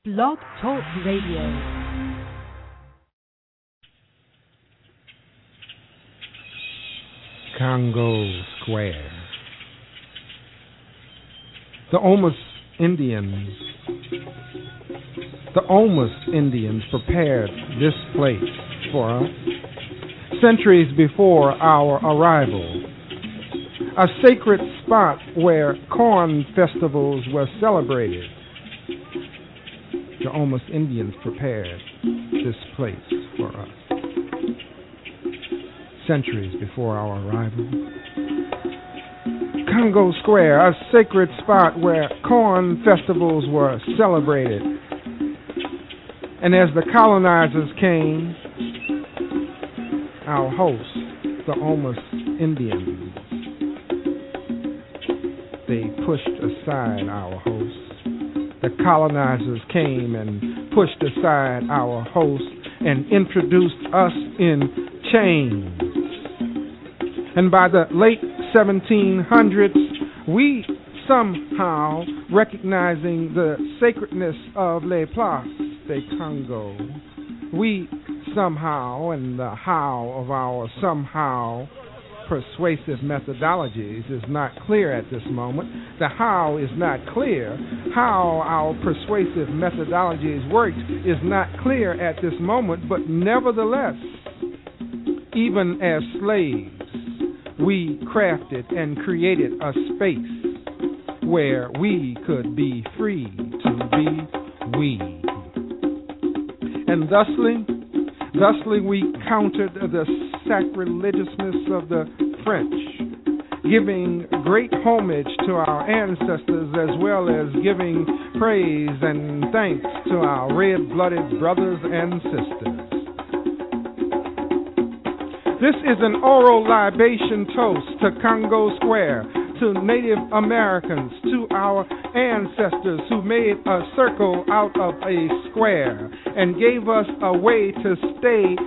Blog Talk Radio. Congo Square. The Omas Indians prepared this place for us centuries before our arrival. A sacred spot where corn festivals were celebrated. The Omas Indians prepared this place for us centuries before our arrival. Congo Square, a sacred spot where corn festivals were celebrated. And as the colonizers came, our hosts, the Omas Indians, they pushed aside our hosts. The colonizers came and pushed aside our hosts and introduced us in chains. And by the late 1700s, we somehow, recognizing the sacredness of Les Places de Congo, we somehow, and the how of our somehow persuasive methodologies is not clear at this moment. The how is not clear. How our persuasive methodologies worked is not clear at this moment, but nevertheless, even as slaves, we crafted and created a space where we could be free to be we. And thusly we countered the sacrilegiousness of the French, giving great homage to our ancestors as well as giving praise and thanks to our red-blooded brothers and sisters. This is an oral libation toast to Congo Square, to Native Americans, to our ancestors who made a circle out of a square and gave us a way to save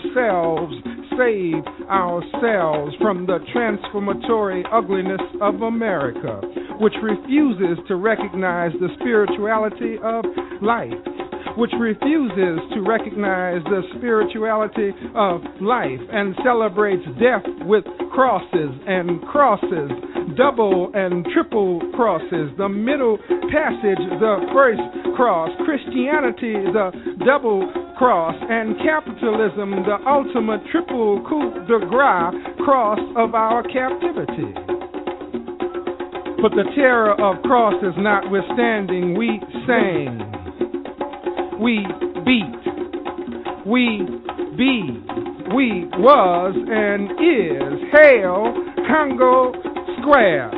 ourselves from the transformatory ugliness of America, which refuses to recognize the spirituality of life, which refuses to recognize the spirituality of life and celebrates death with crosses and crosses, double and triple crosses, the middle passage, the first cross, Christianity, the double cross, and capitalism, the ultimate triple coup de grace cross of our captivity. But the terror of crosses notwithstanding, we sang, we beat, we be, we was and is. Hail Congo Square,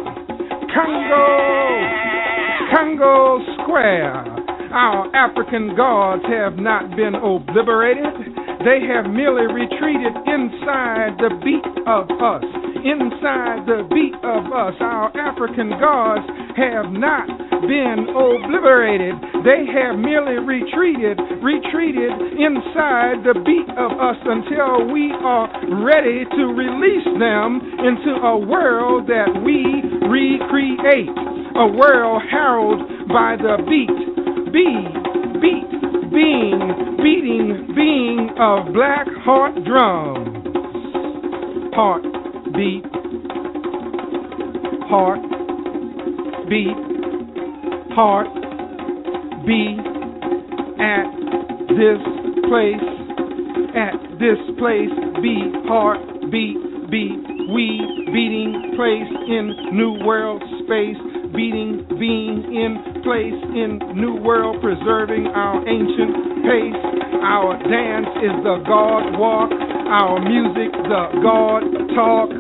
Congo Square. Our African gods have not been obliterated. They have merely retreated inside the beat of us. Inside the beat of us, our African gods have not been obliterated. They have merely retreated inside the beat of us until we are ready to release them into a world that we recreate. A world heralded by the beating of black heart drums. Heart beat, heart beat, heart beat at this place, be heart beat, we beating place in new world space. Being in place in new world, preserving our ancient pace. Our dance is the God walk, our music the God talk.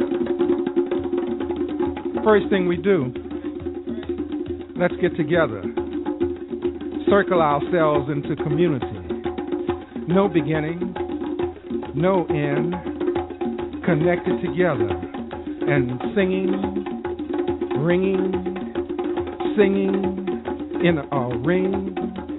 First thing we do, let's get together, circle ourselves into community. No beginning, no end, connected together and singing, ringing, singing in a ring.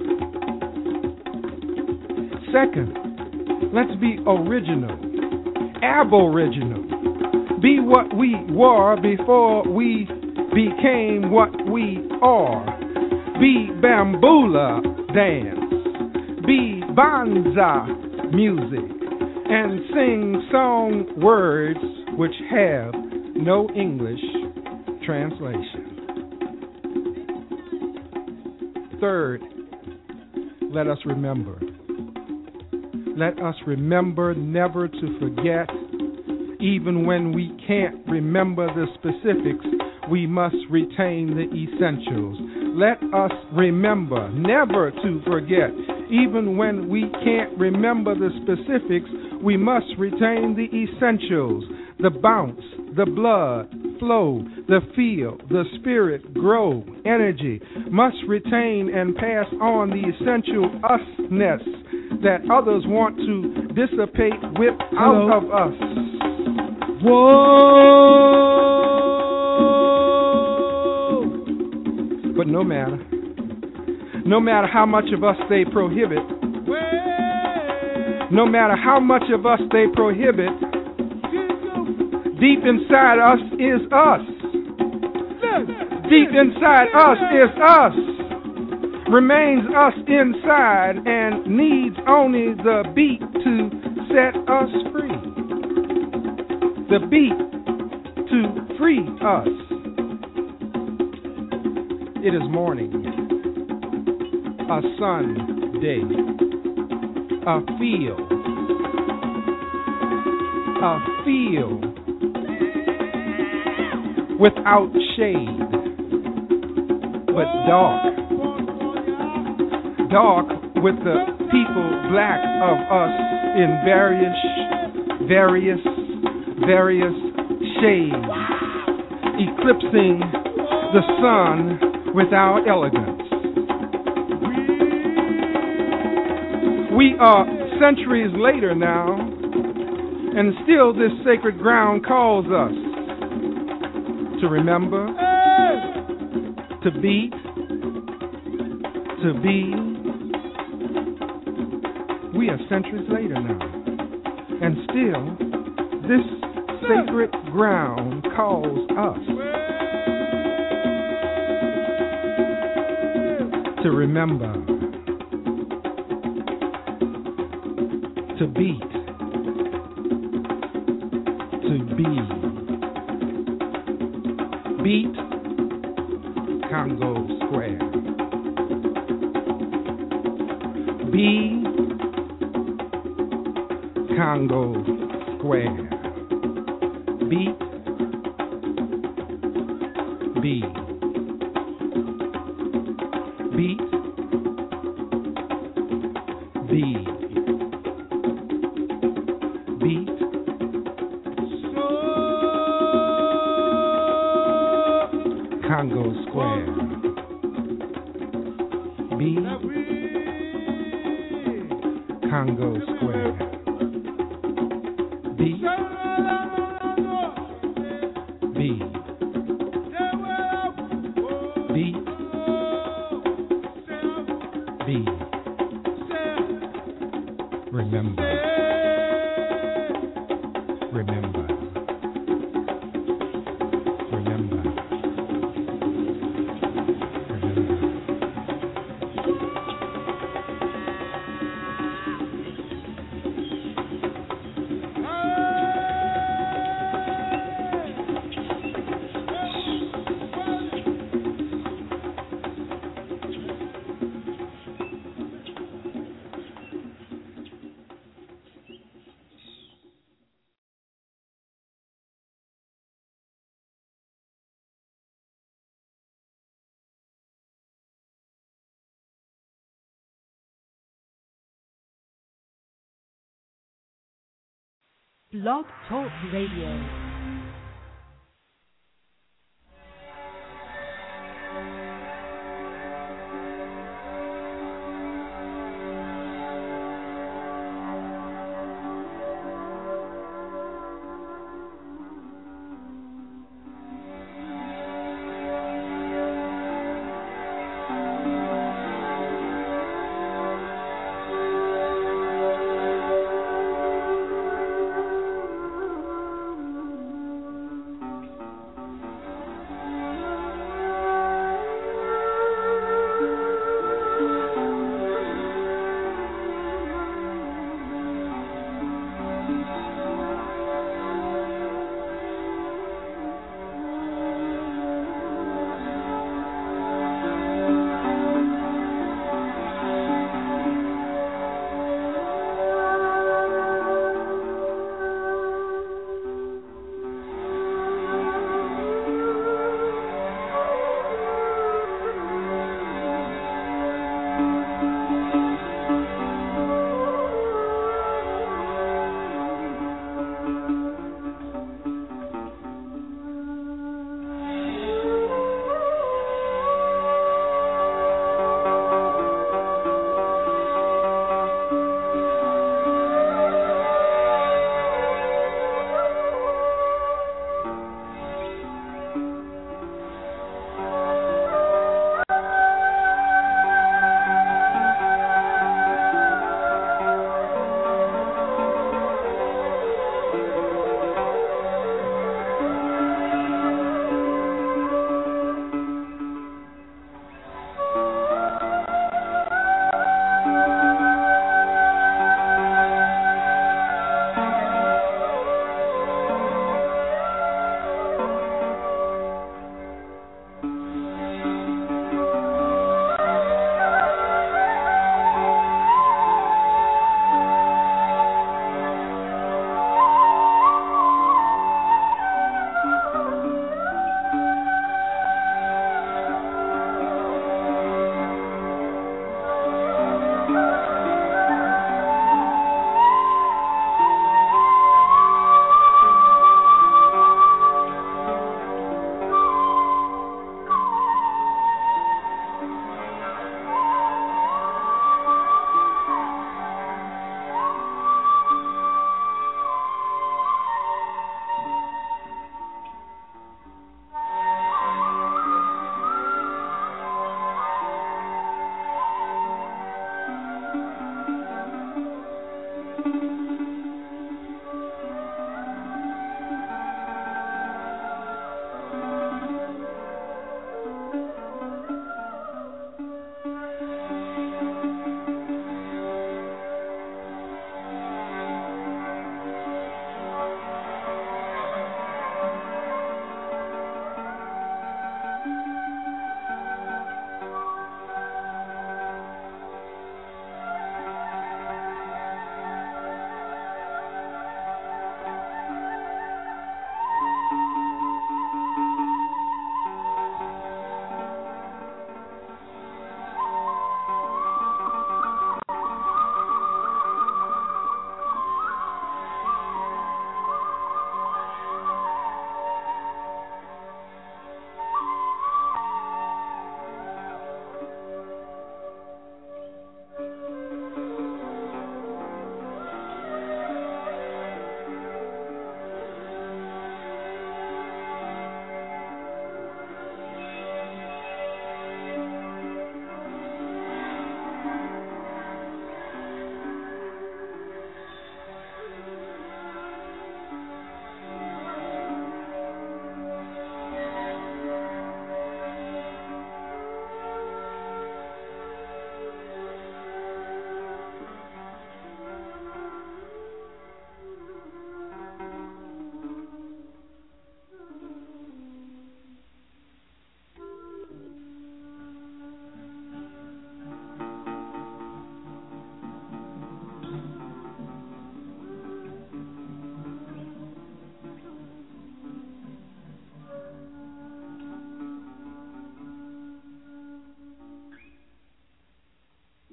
Second, let's be original, aboriginal. Be what we were before we became what we are. Be Bambula, dance, be banza music, and sing song words which have no English translation. Third, let us remember. Let us remember never to forget. Even when we can't remember the specifics, we must retain the essentials. Let us remember never to forget. Even when we can't remember the specifics, we must retain the essentials. The bounce, the blood flow, the feel, the spirit grow, energy must retain and pass on the essential usness that others want to dissipate, whip out of us. Whoa! But no matter how much of us they prohibit, no matter how much of us they prohibit, deep inside us is us. Deep inside us is us. Remains us inside and needs only the beat to set us free. The beat to free us. It is morning, a Sunday, a field without shade, but dark with the people black of us in various shades, eclipsing the sun with our elegance. We are centuries later now, and still this sacred ground calls us to remember, to beat, to be. We are centuries later now, and still this sacred ground calls us to remember, to beat, to be. Beat Congo Square. Be Congo Square. Beat, be. Beat, be. Beat, Congo Square. Be Congo Square. Be remember. Blog Talk Radio.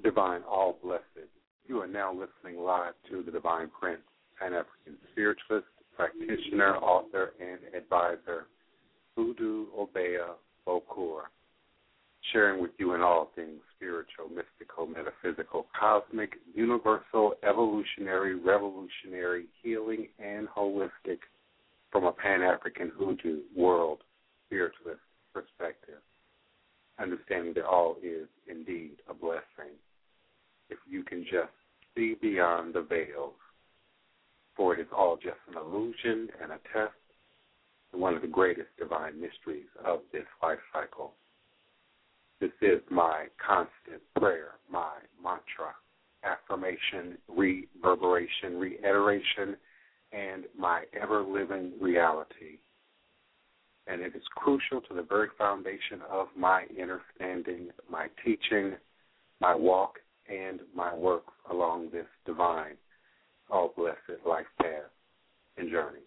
Divine All Blessed. You are now listening live to the Divine Prince, Pan-African spiritualist, practitioner, author, and advisor, Hoodoo Obeah Bokur, sharing with you in all things spiritual, mystical, metaphysical, cosmic, universal, evolutionary, revolutionary, healing, and holistic from a Pan-African Hoodoo world spiritualist perspective, understanding that all is indeed a blessing if you can just see beyond the veils, for it is all just an illusion and a test to one of the greatest divine mysteries of this life cycle. This is my constant prayer, my mantra, affirmation, reverberation, reiteration, and my ever-living reality. And it is crucial to the very foundation of my understanding, my teaching, my walk, and my work along this divine, all-blessed life path and journey.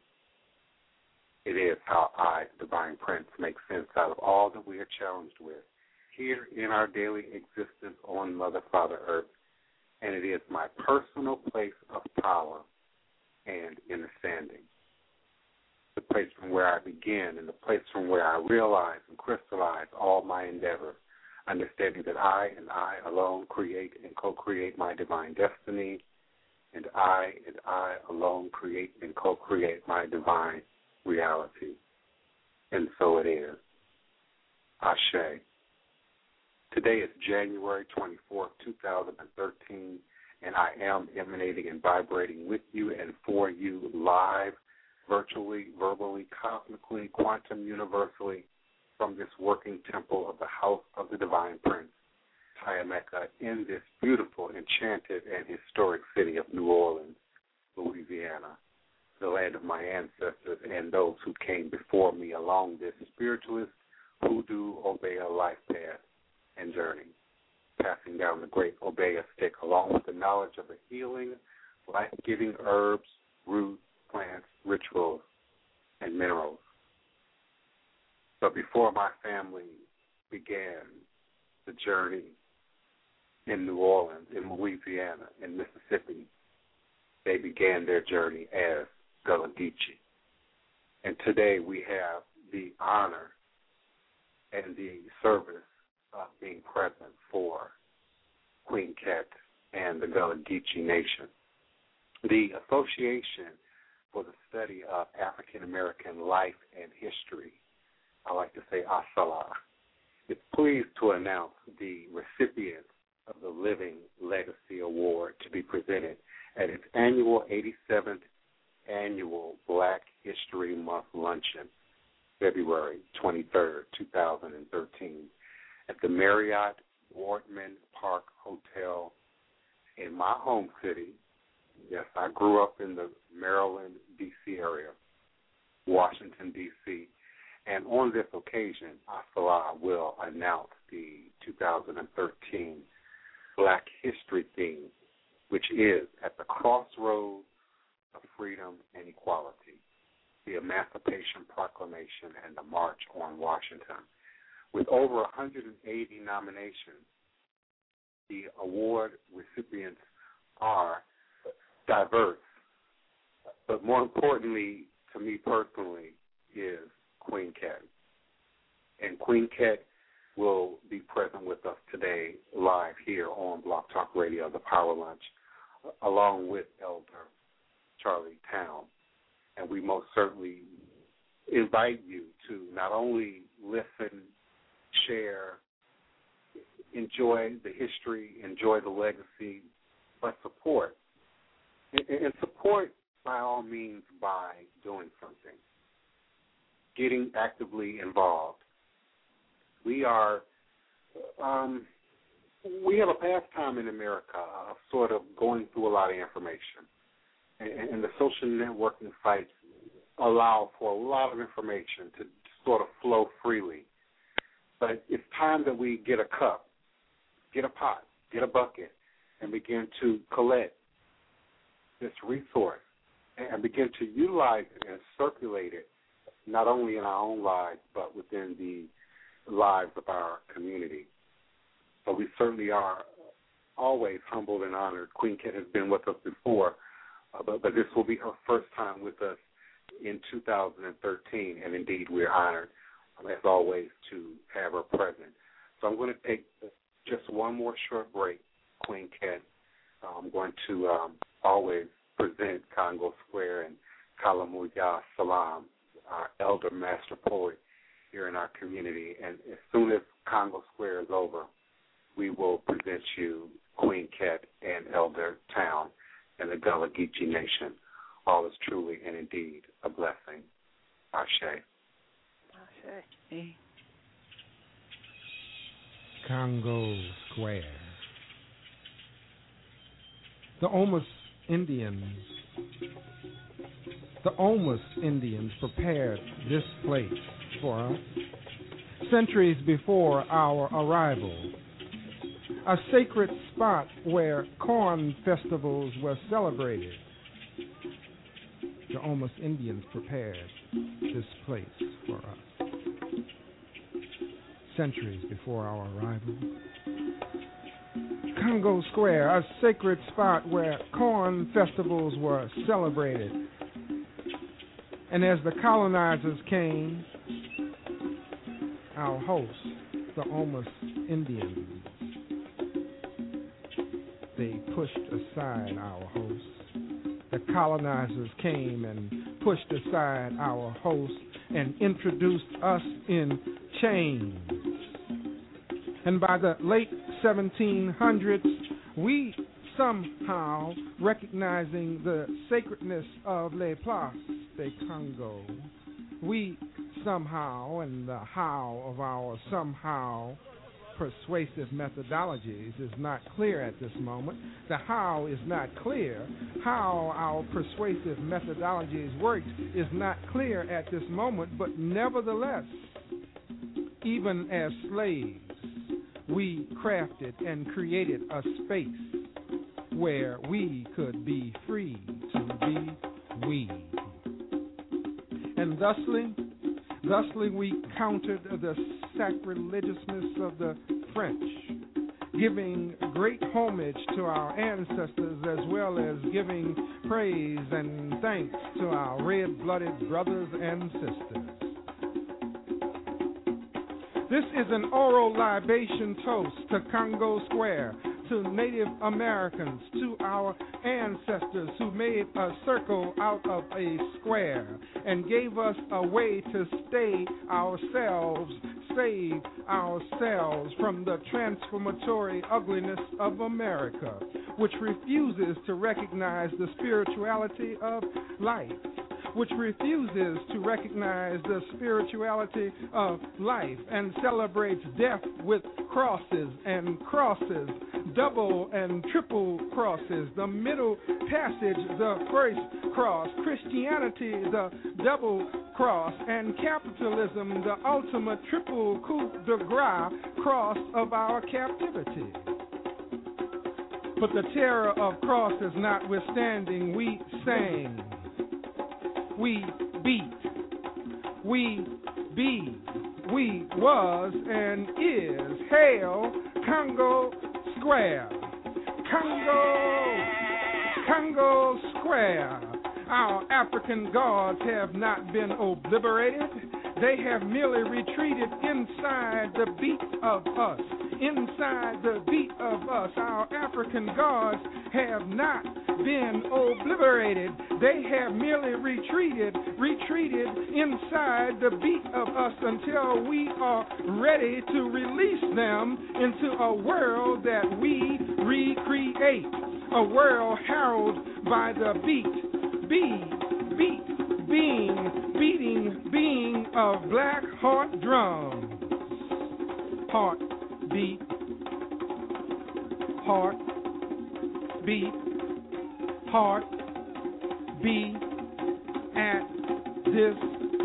It is how I, the Divine Prince, make sense out of all that we are challenged with here in our daily existence on Mother, Father, Earth, and it is my personal place of power and understanding. The place from where I begin and the place from where I realize and crystallize all my endeavors, understanding that I and I alone create and co-create my divine destiny, and I alone create and co-create my divine reality. And so it is. Ashe. Today is January 24th, 2013, and I am emanating and vibrating with you and for you live, virtually, verbally, cosmically, quantum, universally, from this working temple of the House of the Divine Prince, Tayameka, in this beautiful, enchanted, and historic city of New Orleans, Louisiana, the land of my ancestors and those who came before me along this spiritualist, Hoodoo Obeah life path and journey, passing down the great Obeah stick along with the knowledge of the healing, life-giving herbs, roots, plants, rituals, and minerals. But before my family began the journey in New Orleans, in Louisiana, in Mississippi, they began their journey as Gullah Geechee. And today we have the honor and the service of being present for Queen Ket and the Gullah Geechee Nation. The Association for the Study of African American Life and History, I like to say ASALH, is pleased to announce the recipient of the Living Legacy Award to be presented at its annual 87th Annual Black History Month Luncheon, February 23rd, 2013, at the Marriott Wardman Park Hotel in my home city. Yes, I grew up in the Maryland, D.C. area, Washington, D.C., and on this occasion, ASALH will announce the 2013 Black History theme, which is At the Crossroads of Freedom and Equality, the Emancipation Proclamation and the March on Washington. With over 180 nominations, the award recipients are diverse, but more importantly to me personally is Queen Ket. And Queen Ket will be present with us today live here on Blog Talk Radio, The Power Lunch, along with Elder Charlie Town. And we most certainly invite you to not only listen, share, enjoy the history, enjoy the legacy, but support. And support by all means by doing something, getting actively involved. We have a pastime in America of sort of going through a lot of information. And the social networking sites allow for a lot of information to sort of flow freely. But it's time that we get a cup, get a pot, get a bucket, and begin to collect this resource and begin to utilize it and circulate it, not only in our own lives, but within the lives of our community. So we certainly are always humbled and honored. Queen Cat has been with us before, but this will be her first time with us in 2013, and indeed we're honored, as always, to have her present. So I'm going to take just one more short break, Queen Cat. I'm going to always present Congo Square and Kalamuya Salam, our elder master poet here in our community. And as soon as Congo Square is over, we will present you Queen Cat and Elder Town and the Gullah Geechee Nation. All is truly and indeed a blessing. Ashe. Ashe. Congo Square. The Omas Indians prepared this place for us centuries before our arrival. A sacred spot where corn festivals were celebrated. The Omas Indians prepared this place for us centuries before our arrival. Congo Square, a sacred spot where corn festivals were celebrated. And as the colonizers came, our hosts, the Omas Indians, they pushed aside our hosts. The colonizers came and pushed aside our hosts and introduced us in chains. And by the late 1700s, we somehow, recognizing the sacredness of Les Places de Congo, we somehow, and the how of our somehow persuasive methodologies is not clear at this moment. The how is not clear. How our persuasive methodologies worked is not clear at this moment, but nevertheless, even as slaves, we crafted and created a space where we could be free to be we. And thusly we countered the sacrilegiousness of the French, giving great homage to our ancestors as well as giving praise and thanks to our red-blooded brothers and sisters. This is an oral libation toast to Congo Square, to Native Americans, to our ancestors who made a circle out of a square and gave us a way to save ourselves from the transformatory ugliness of America, which refuses to recognize the spirituality of life, which refuses to recognize the spirituality of life and celebrates death with crosses and crosses, double and triple crosses, the middle passage, the first cross, Christianity, the double cross, and capitalism, the ultimate triple coup de grace cross of our captivity. But the terror of crosses notwithstanding, we sang. We beat, we be, we was and is. Hail Congo Square, Congo Square. Our African gods have not been obliterated. They have merely retreated inside the beat of us. Inside the beat of us, our African gods have not been obliterated. They have merely retreated inside the beat of us until we are ready to release them into a world that we recreate. A world heralded by the beating of black heart drums. Heart beat, heart beat, heart beat at this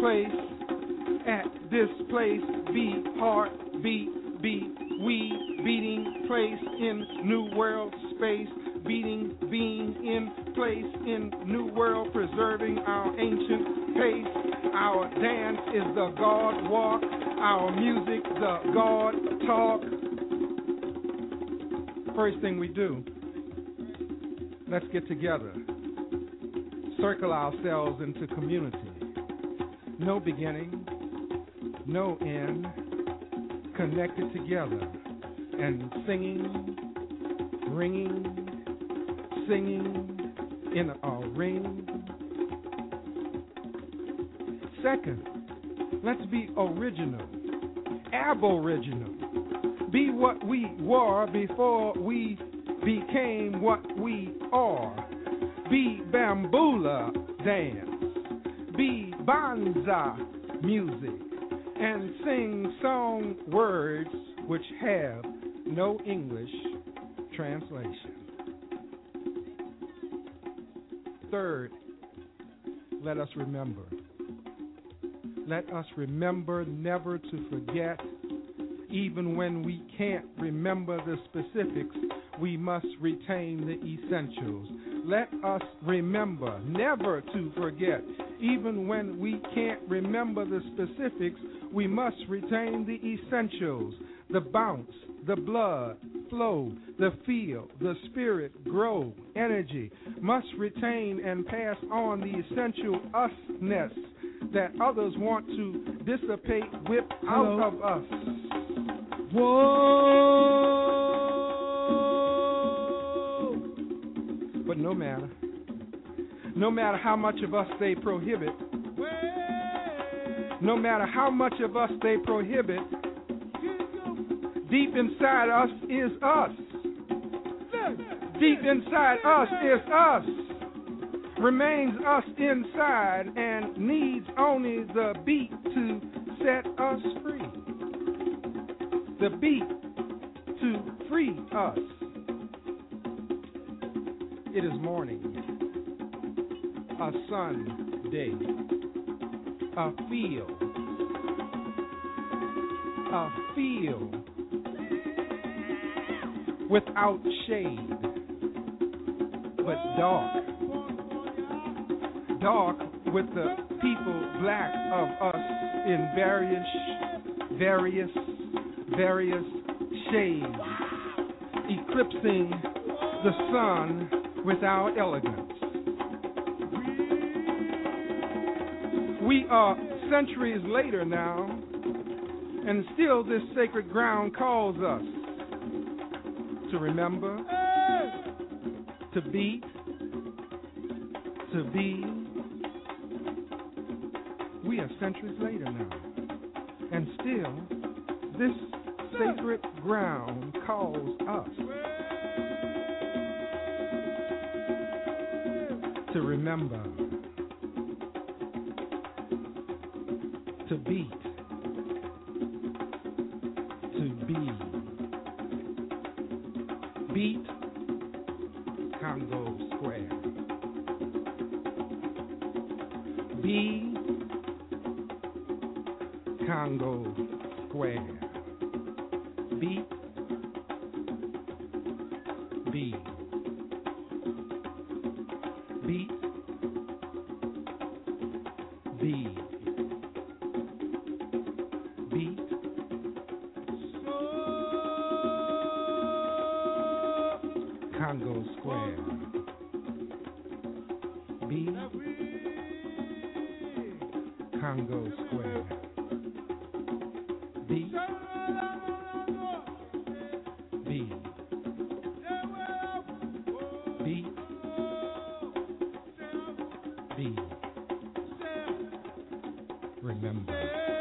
place, beat, heart beat, we beating place in new world space, being in place in new world, preserving our ancient pace. Our dance is the God walk, our music the God talk. first thing we do, let's get together, circle ourselves into community. No beginning, no end, connected together and singing, ringing, singing in a ring. Second, let's be original, aboriginal. Be what we were before we became what we are. Be bamboola dance, be banza music, and sing song words which have no English translation. Third, let us remember. Let us remember never to forget. Even when we can't remember the specifics, we must retain the essentials. Let us remember never to forget. Even when we can't remember the specifics, we must retain the essentials. The bounce, the blood flow, the feel, the spirit grow, energy must retain and pass on the essential usness that others want to dissipate, whip out of us. Whoa! But no matter how much of us they prohibit, no matter how much of us they prohibit, deep inside us is us. Deep inside us is us. Remains us inside and needs only the beat to set us free. The beat to free us. It is morning, a Sunday, a field without shade, but dark with the people black of us in various shades, eclipsing the sun with our elegance. We are centuries later now, and still this sacred ground calls us to remember, to beat, to be. We are centuries later now, and still this sacred ground calls us to remember, to beat, to be. Beat Congo Square. Be Congo Square. Beat, be. Beat, be. Beat, Congo Square. Be Congo Square. Be remember.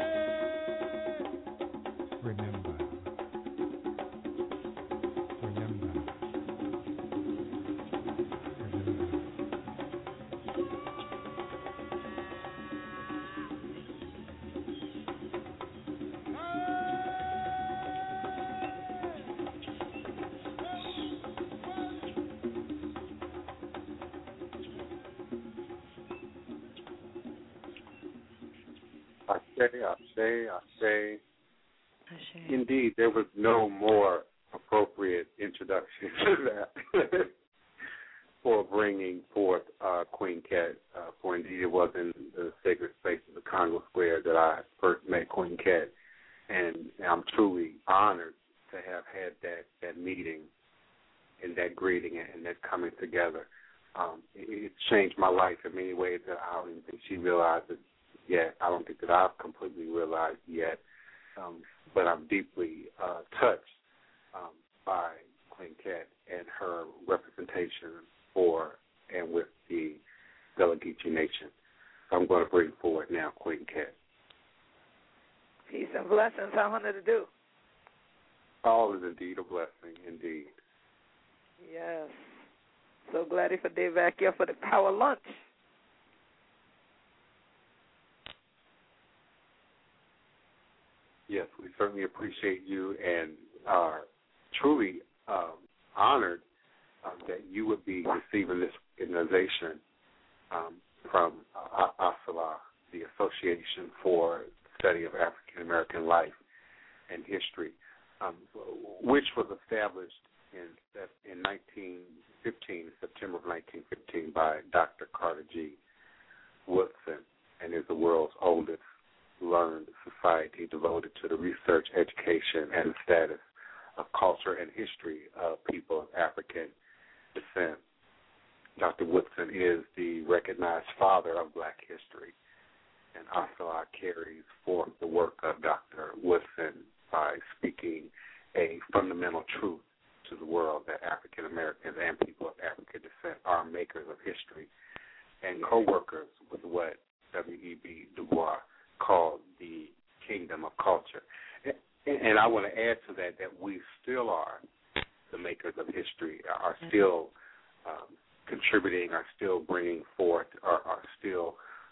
I say. Indeed, there was no more appropriate introduction to that for bringing forth Queen Cat. For indeed, it was in the sacred space of the Congo Square that I first met Queen Cat, and I'm truly honored to have had that meeting that greeting and that coming together. It changed my life in many ways that I don't even think she realizes yet. I don't think that I've completely realized yet. But I'm deeply touched by Queen Cat and her representation for and with the Gullah Geechee Nation. So I'm going to bring forward now Queen Cat. Peace and blessings. How honor to do. All is indeed a blessing, indeed. Yes. So glad for Dave back here for the power lunch. Yes, we certainly appreciate you and are truly honored that you would be receiving this organization from ASALH, the Association for the Study of African American Life and History, which was established in 1915, September of 1915, by Dr. Carter G. Woodson, and is the world's oldest learned society devoted to the research, education, and status of culture and history of people of African descent. Dr. Woodson is the recognized father of black history, and ASALH carries forth the work of Dr. Woodson by speaking a fundamental truth to the world that African Americans and people of African descent are makers of history and co-workers with what W.E.B. Du Bois called the kingdom of culture. And I want to add to that we still are the makers of history, are still contributing, are still bringing forth, are still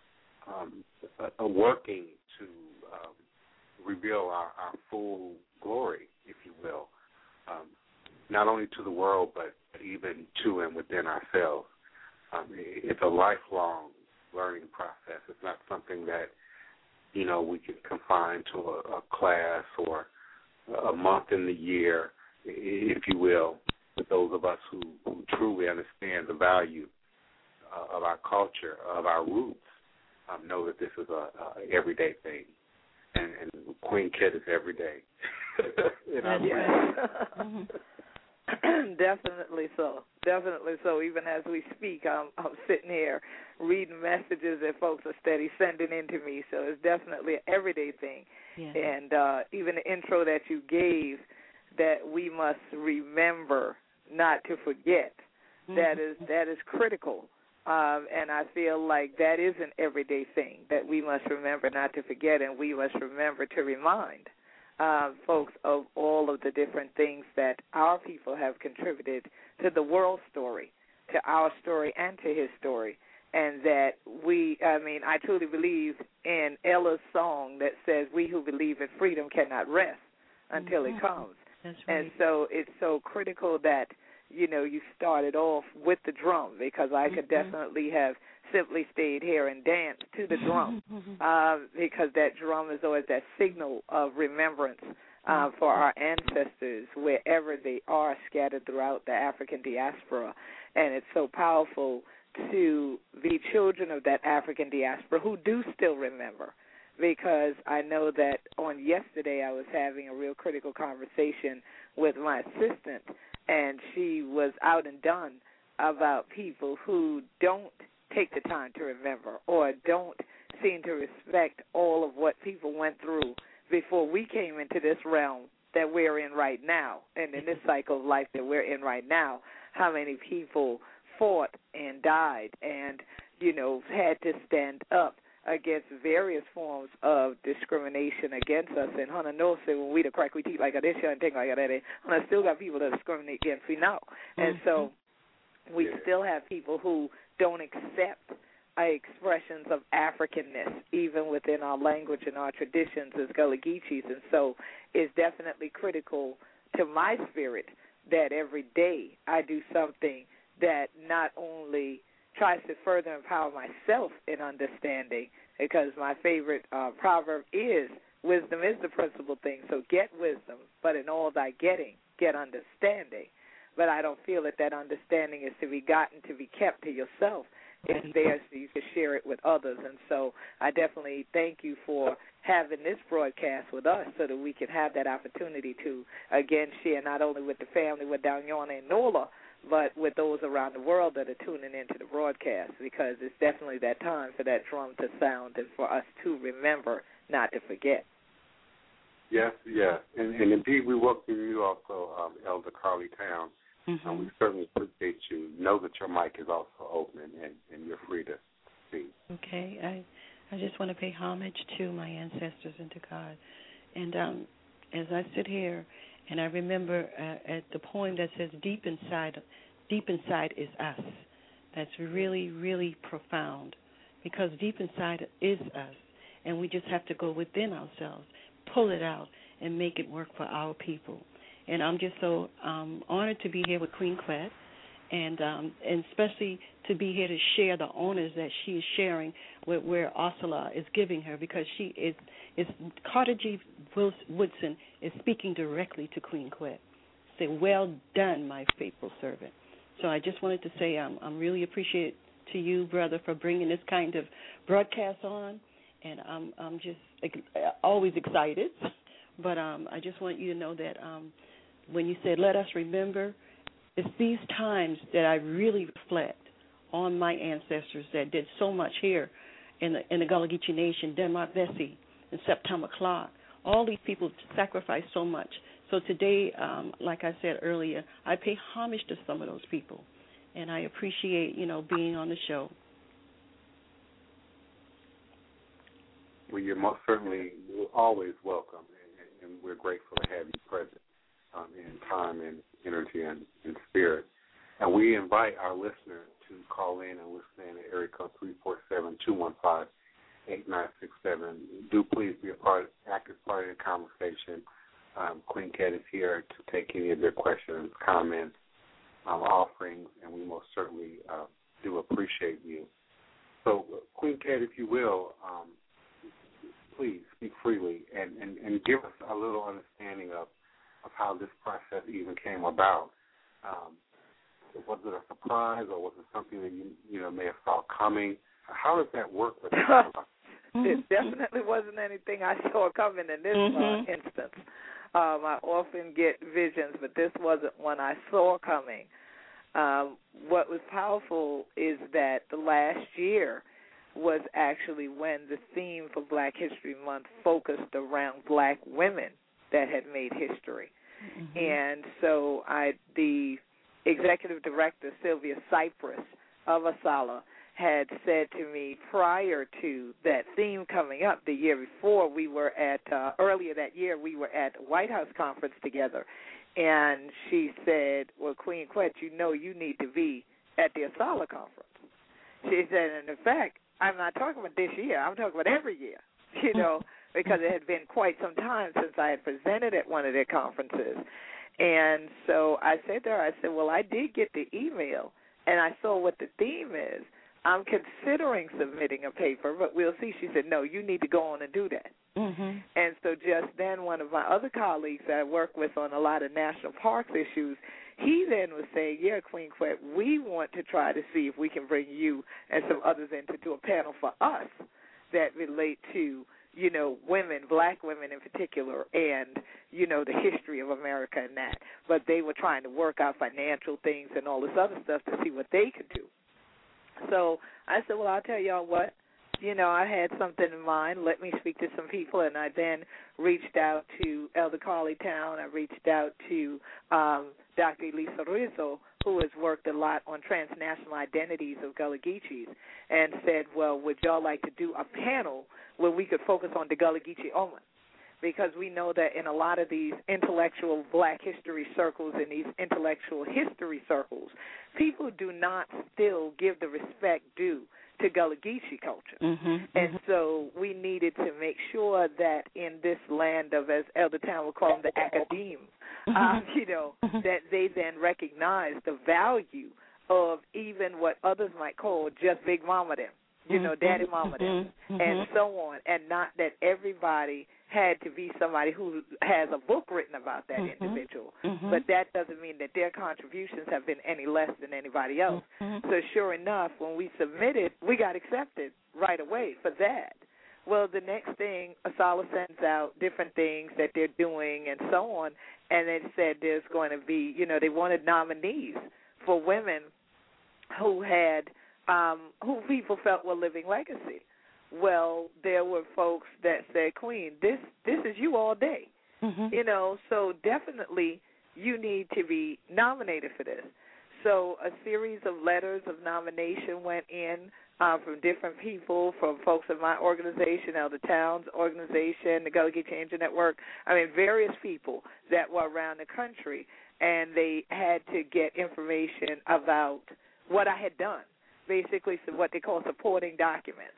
working to reveal our full glory, if you will, not only to the world but even to and within ourselves. It's a lifelong learning process. It's not something that we can confine to a class or a month in the year, if you will. But those of us who truly understand the value of our culture, of our roots, know that this is a everyday thing. And Queen Cat is every day. Definitely so. Definitely so. Even as we speak, I'm sitting here reading messages that folks are steady sending in to me. So it's definitely an everyday thing. Yeah. And even the intro that you gave, that we must remember not to forget, that is critical. And I feel like that is an everyday thing, that we must remember not to forget, and we must remember to remind folks of all of the different things that our people have contributed to the world story, to our story and to his story. And that I truly believe in Ella's song that says, we who believe in freedom cannot rest until it comes. That's right. And so it's so critical that, you started off with the drum, because I could definitely have simply stayed here and danced to the drum, because that drum is always that signal of remembrance for our ancestors wherever they are scattered throughout the African diaspora. And it's so powerful to be children of that African diaspora who do still remember, because I know that on yesterday I was having a real critical conversation with my assistant, and she was out and done about people who don't take the time to remember or don't seem to respect all of what people went through before we came into this realm that we're in right now, and in this cycle of life that we're in right now, how many people fought and died and, had to stand up against various forms of discrimination against us. And Hannah knows that when we the crack we teeth like this and things like that, and I still got people that discriminate against me now. And so we still have people who don't accept expressions of Africanness, even within our language and our traditions as Gullah Geechees. And so it's definitely critical to my spirit that every day I do something that not only tries to further empower myself in understanding, because my favorite proverb is, wisdom is the principal thing, so get wisdom, but in all thy getting, get understanding. But I don't feel that understanding is to be gotten, to be kept to yourself. It's there so you can share it with others. And so I definitely thank you for having this broadcast with us so that we can have that opportunity to, again, share not only with the family, with Danyana and Nola, but with those around the world that are tuning into the broadcast, because it's definitely that time for that drum to sound and for us to remember, not to forget. Yes, yes. And indeed, we welcome you also, Elder Carly Towns. Mm-hmm. We certainly appreciate you. Know that your mic is also open and you're free to speak. Okay. I just want to pay homage to my ancestors and to God. And as I sit here and I remember at the poem that says, deep inside is us. That's really, really profound, because deep inside is us, and we just have to go within ourselves, pull it out, and make it work for our people. And I'm just so honored to be here with Queen Quet, and especially to be here to share the honors that she is sharing with where Osala is giving her, because she is Carter G. Woodson is speaking directly to Queen Quet. Say, well done, my faithful servant. So I just wanted to say I'm really appreciative to you, brother, for bringing this kind of broadcast on, and I'm just always excited. But I just want you to know that when you said, let us remember, it's these times that I really reflect on my ancestors that did so much here in the Gullah Geechee Nation, Denmark Vesey, and September Clark. All these people sacrificed so much. So today, like I said earlier, I pay homage to some of those people, and I appreciate, being on the show. Well, you're most certainly always welcome, and we're grateful to have you present in time and energy and spirit. And we invite our listeners to call in and listen in at area code 347-215-8967. Do please be active part of the conversation. Queen Cat is here to take any of their questions, comments, offerings, and we most certainly do appreciate you. So, Queen Cat, if you will, please speak freely and give us a little understanding of how this process even came about. Was it a surprise, or was it something that you may have saw coming? How does that work with you? It definitely wasn't anything I saw coming in this instance. I often get visions, but this wasn't one I saw coming. What was powerful is that the last year was actually when the theme for Black History Month focused around Black women that had made history. Mm-hmm. And so the executive director, Sylvia Cypress of Asala, had said to me prior to that theme coming up the year before, we were at, earlier that year, we were at the White House conference together, and she said, well, Queen Quet, you need to be at the Asala conference. She said, and in fact, I'm not talking about this year, I'm talking about every year, because it had been quite some time since I had presented at one of their conferences. And so I said to her, well, I did get the email, and I saw what the theme is. I'm considering submitting a paper, but we'll see. She said, no, you need to go on and do that. Mm-hmm. And so just then one of my other colleagues that I work with on a lot of national parks issues, he then was saying, yeah, Queen Quet, we want to try to see if we can bring you and some others in to do a panel for us that relate to, women, Black women in particular, and, the history of America and that. But they were trying to work out financial things and all this other stuff to see what they could do. So I said, well, I'll tell y'all what, I had something in mind. Let me speak to some people. And I then reached out to Elder Carly Town. I reached out to Dr. Elisa Rizzo, who has worked a lot on transnational identities of Gullah Geechees, and said, well, would y'all like to do a panel where we could focus on the Gullah Geechee Oman? Because we know that in a lot of these intellectual Black history circles and these intellectual history circles, people do not still give the respect due to Gullah Geechee culture. Mm-hmm, and so we needed to make sure that in this land of, as Elder Town would call them, the academe, that they then recognize the value of even what others might call just Big Mama them, Daddy Mama them, and so on, and not that everybody had to be somebody who has a book written about that individual. But that doesn't mean that their contributions have been any less than anybody else. So sure enough, when we submitted, we got accepted right away for that. Well, the next thing, Asala sends out different things that they're doing and so on, and they said there's going to be, they wanted nominees for women who had who people felt were living legacy. Well, there were folks that said, Queen, this is you all day. You know, so definitely you need to be nominated for this. So a series of letters of nomination went in from different people, from folks in my organization, Elder Towns' organization, the Gullah Geechee Angel Network, various people that were around the country, and they had to get information about what I had done, basically what they call supporting documents.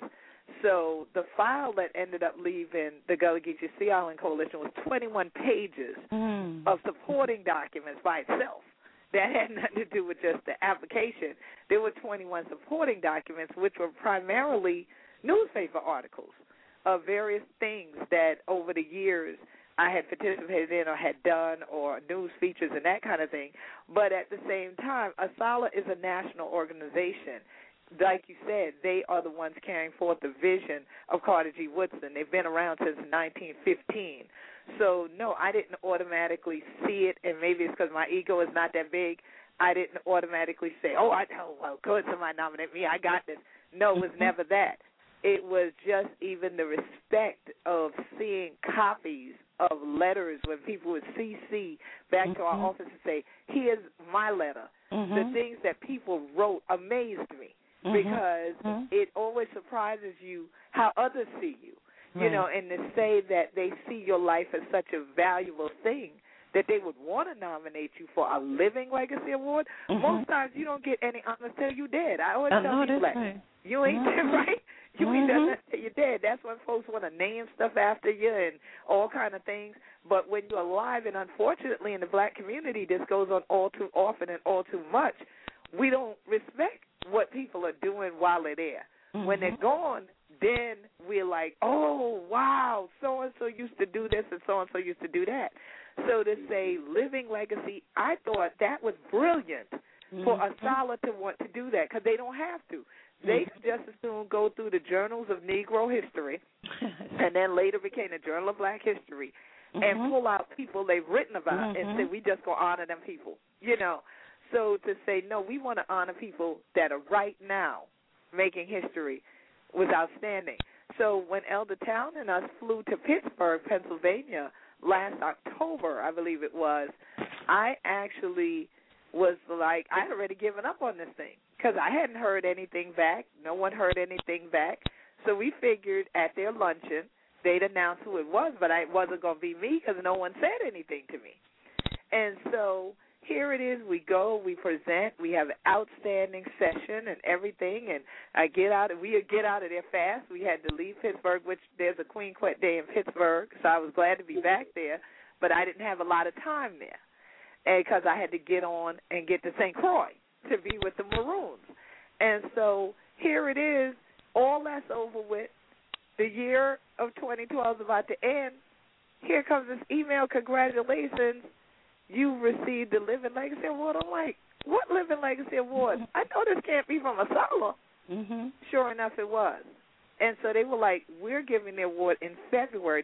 So the file that ended up leaving the Gullah Geechee Sea Island Coalition was 21 pages of supporting documents by itself. That had nothing to do with just the application. There were 21 supporting documents, which were primarily newspaper articles of various things that over the years I had participated in or had done, or news features and that kind of thing. But at the same time, ASALH is a national organization. Like you said, they are the ones carrying forth the vision of Carter G. Woodson. They've been around since 1915. So, no, I didn't automatically see it, and maybe it's because my ego is not that big. I didn't automatically say, well, good, somebody nominate me, I got this. No, it was never that. It was just even the respect of seeing copies of letters when people would CC back to our office and say, here's my letter. The things that people wrote amazed me because it always surprises you how others see you. You know, and to say that they see your life as such a valuable thing that they would want to nominate you for a Living Legacy Award. Most times you don't get any honors till you're dead. I always tell people that. You ain't dead, right? You ain't done that till you're dead. That's when folks want to name stuff after you and all kind of things. But when you're alive, and unfortunately in the black community this goes on all too often and all too much, we don't respect what people are doing while they're there. When they're gone, then we're like, oh, wow, so-and-so used to do this and so-and-so used to do that. So to say Living Legacy, I thought that was brilliant for ASALH to want to do that because they don't have to. They could just as soon go through the Journals of Negro History and then later became the Journal of Black History and pull out people they've written about and say, we just going to honor them people, you know. So to say, no, we want to honor people that are right now making history was outstanding. So when Elder Town and us flew to Pittsburgh, Pennsylvania last October, I believe it was, I actually was like, I had already given up on this thing because I hadn't heard anything back. No one heard anything back. So we figured at their luncheon they'd announce who it was, but it wasn't going to be me because no one said anything to me. And so here it is. We go, we present, we have an outstanding session and everything, and we get out of there fast. We had to leave Pittsburgh, which there's a Queen Quet Day in Pittsburgh, so I was glad to be back there, but I didn't have a lot of time there because I had to get on and get to St. Croix to be with the Maroons. And so here it is, all that's over with. The year of 2012 is about to end. Here comes this email, congratulations. You received the Living Legacy Award. I'm like, what Living Legacy Award? I know this can't be from ASALH. Sure enough, it was. And so they were like, we're giving the award in February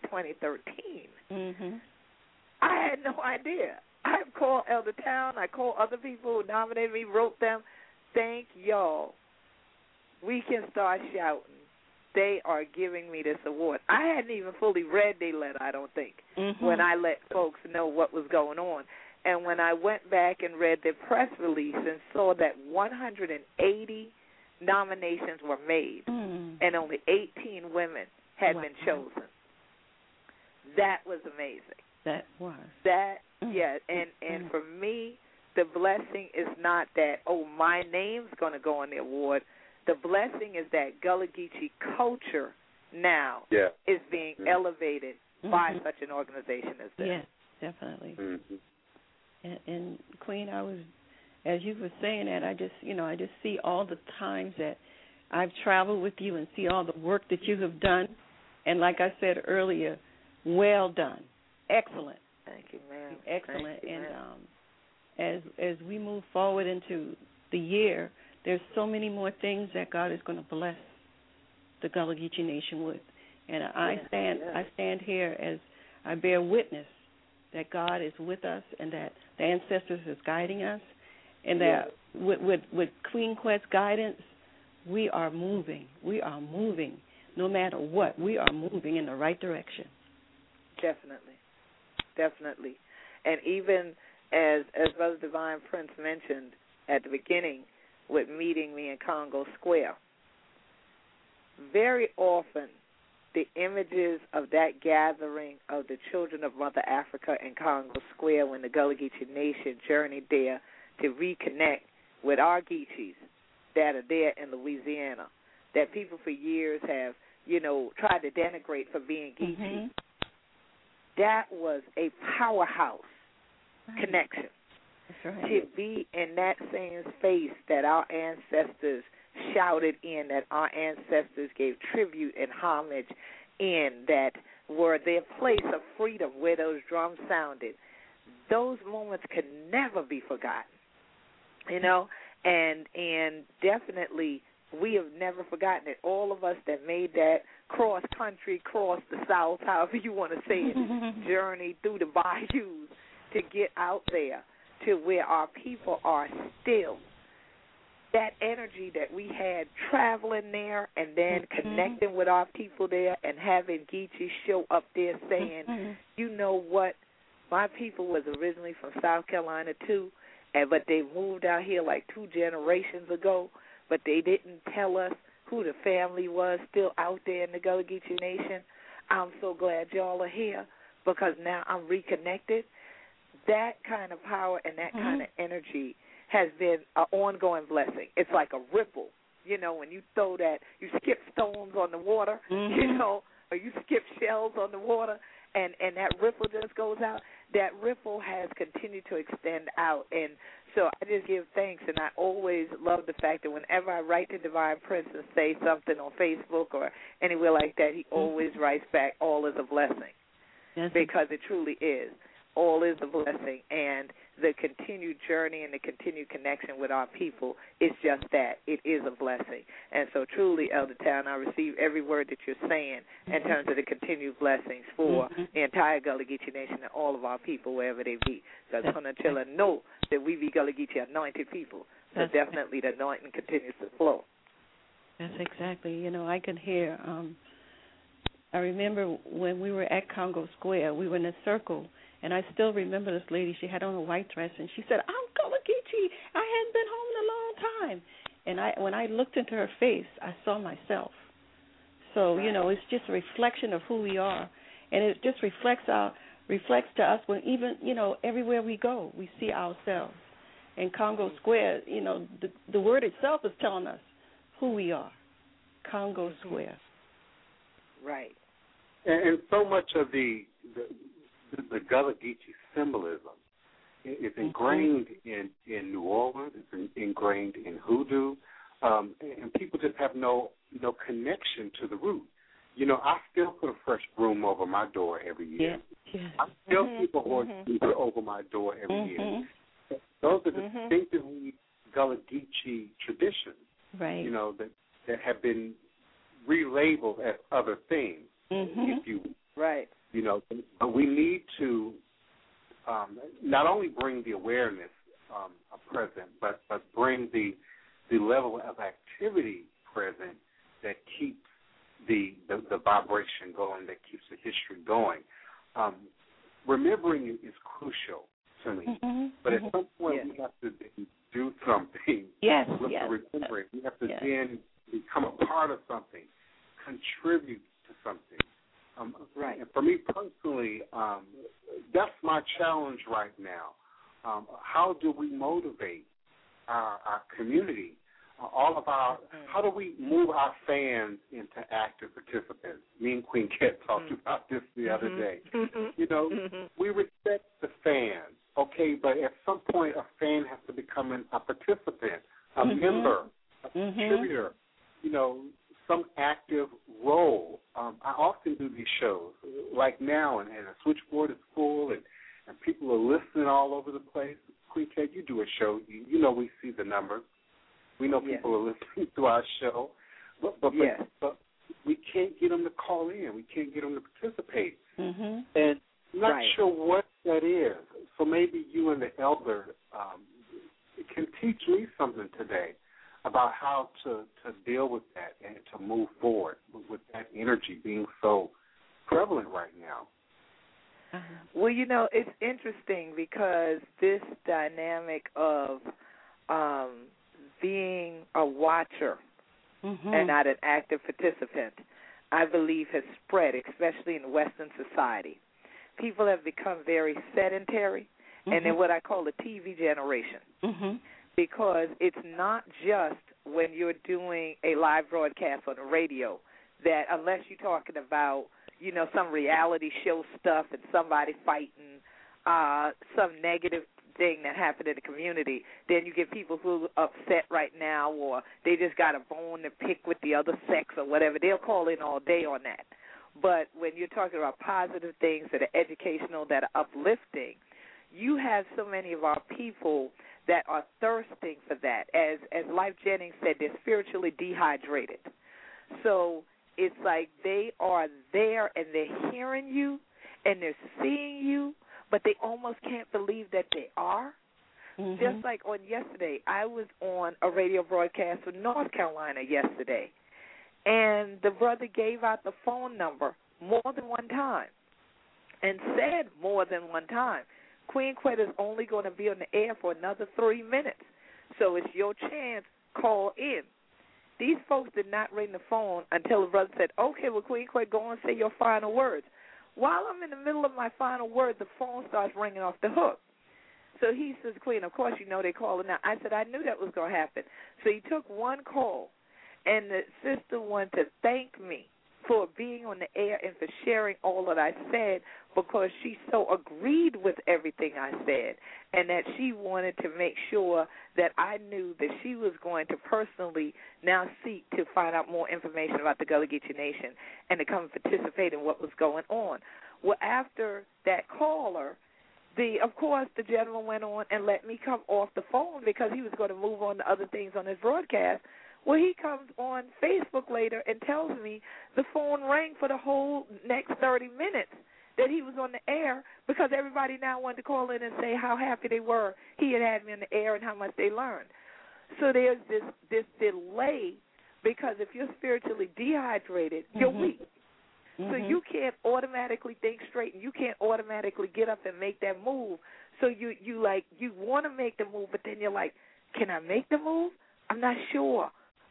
2013. I had no idea. I called Elder Town. I called other people who nominated me, wrote them, thank y'all. We can start shouting. They are giving me this award. I hadn't even fully read their letter, I don't think, when I let folks know what was going on. And when I went back and read their press release and saw that 180 nominations were made and only 18 women had been chosen, that was amazing. That was. Yeah, and for me, the blessing is not that, oh, my name's going to go on the award. The blessing is that Gullah Geechee culture now is being elevated by such an organization as this. Yes, definitely. And Queen, I was, as you were saying that, I just see all the times that I've traveled with you and see all the work that you have done. And like I said earlier, well done, excellent. Thank you, ma'am. Excellent. Thank you, and as we move forward into the year, there's so many more things that God is going to bless the Gullah Geechee Nation with. And I stand here as I bear witness that God is with us and that the ancestors is guiding us And that with Queen Quet's guidance, we are moving. We are moving. No matter what, we are moving in the right direction. Definitely. Definitely. And even as Brother Divine Prince mentioned at the beginning with meeting me in Congo Square, very often the images of that gathering of the children of Mother Africa in Congo Square when the Gullah Geechee Nation journeyed there to reconnect with our Geechees that are there in Louisiana, that people for years have, tried to denigrate for being Geechee. Mm-hmm. That was a powerhouse connection. That's right. To be in that same space that our ancestors shouted in, that our ancestors gave tribute and homage in, that were their place of freedom where those drums sounded. Those moments can never be forgotten, and definitely we have never forgotten it. All of us that made that cross-country, cross the South, however you want to say it, journey through the bayous to get out there to where our people are still. That energy that we had traveling there and then connecting with our people there and having Geechee show up there saying, you know what, my people was originally from South Carolina too, but they moved out here like 2 generations ago, but they didn't tell us who the family was still out there in the Gullah Geechee Nation. I'm so glad y'all are here because now I'm reconnected. That kind of power and that kind of energy has been an ongoing blessing. It's like a ripple. When you throw that, you skip stones on the water, or you skip shells on the water, and that ripple just goes out. That ripple has continued to extend out. And so I just give thanks, and I always love the fact that whenever I write to Divine Prince and say something on Facebook or anywhere like that, he always writes back, all is a blessing, because it truly is. All is a blessing, and the continued journey and the continued connection with our people is just that. It is a blessing. And so truly, Elder Town, I receive every word that you're saying in terms of the continued blessings for the entire Gullah Geechee Nation and all of our people, wherever they be. Because Hunter know that we be Gullah Geechee anointed people. So definitely the anointing continues to flow. That's exactly. I can hear. I remember when we were at Congo Square, we were in a circle, and I still remember this lady. She had on a white dress, and she said, I'm Gullah Geechee. I hadn't been home in a long time. And when I looked into her face, I saw myself. So, it's just a reflection of who we are. And it just reflects to us when even, everywhere we go, we see ourselves. In Congo Square, the word itself is telling us who we are. Congo Square. Right. And so much of the Gullah Geechee symbolism is ingrained in New Orleans. It's ingrained in hoodoo, and people just have no connection to the root. I still put a fresh broom over my door every year. Yes. I still keep a horse feeder over my door every year. Those are distinctively Gullah Geechee traditions, right? That have been relabeled as other things, if you right. But we need to not only bring the awareness present, but bring the level of activity present that keeps the vibration going, that keeps the history going. Remembering is crucial to me, but at some point we have to do something with the remembering. We have to then become a part of something, contribute to something. Right. And for me personally, that's my challenge right now. How do we motivate our community? How do we move our fans into active participants? Me and Queen Ket talked about this the other day. We respect the fans, okay, but at some point a fan has to become a participant, a member, a contributor, some active role. I often do these shows, like now, and a switchboard is full, and people are listening all over the place. Queen Ket, you do a show. We see the numbers. We know people are listening to our show, but we can't get them to call in. We can't get them to participate. And I'm not sure what that is. So maybe you and the elder can teach me something today about how to deal with that and to move forward with that energy being so prevalent right now. Well, it's interesting because this dynamic of being a watcher and not an active participant, I believe, has spread, especially in Western society. People have become very sedentary, and they're what I call the TV generation, because it's not just when you're doing a live broadcast on the radio that, unless you're talking about, some reality show stuff and somebody fighting some negative thing that happened in the community, then you get people who are upset right now, or they just got a bone to pick with the other sex or whatever. They'll call in all day on that. But when you're talking about positive things that are educational, that are uplifting, you have so many of our people that are thirsting for that. As Life Jennings said, they're spiritually dehydrated. So it's like they are there and they're hearing you and they're seeing you, but they almost can't believe that they are. Just like on yesterday, I was on a radio broadcast with North Carolina yesterday, and the brother gave out the phone number more than one time and said more than one time, Queen Quet is only going to be on the air for another 3 minutes, so it's your chance, call in. These folks did not ring the phone until the brother said, okay, well, Queen Quet, go and say your final words. While I'm in the middle of my final word, the phone starts ringing off the hook. So he says, Queen, of course you know they're calling now. I said, I knew that was going to happen. So he took one call, and the sister wanted to thank me for being on the air and for sharing all that I said, because she so agreed with everything I said, and that she wanted to make sure that I knew that she was going to personally now seek to find out more information about the Gullah Geechee Nation and to come participate in what was going on. Well, after that caller, of course, the gentleman went on and let me come off the phone because he was going to move on to other things on his broadcast. Well, he comes on Facebook later and tells me the phone rang for the whole next 30 minutes that he was on the air, because everybody now wanted to call in and say how happy they were he had me on the air and how much they learned. So there's this delay, because if you're spiritually dehydrated, you're weak. So you can't automatically think straight, and you can't automatically get up and make that move. So you want to make the move, but then you're like, can I make the move? I'm not sure.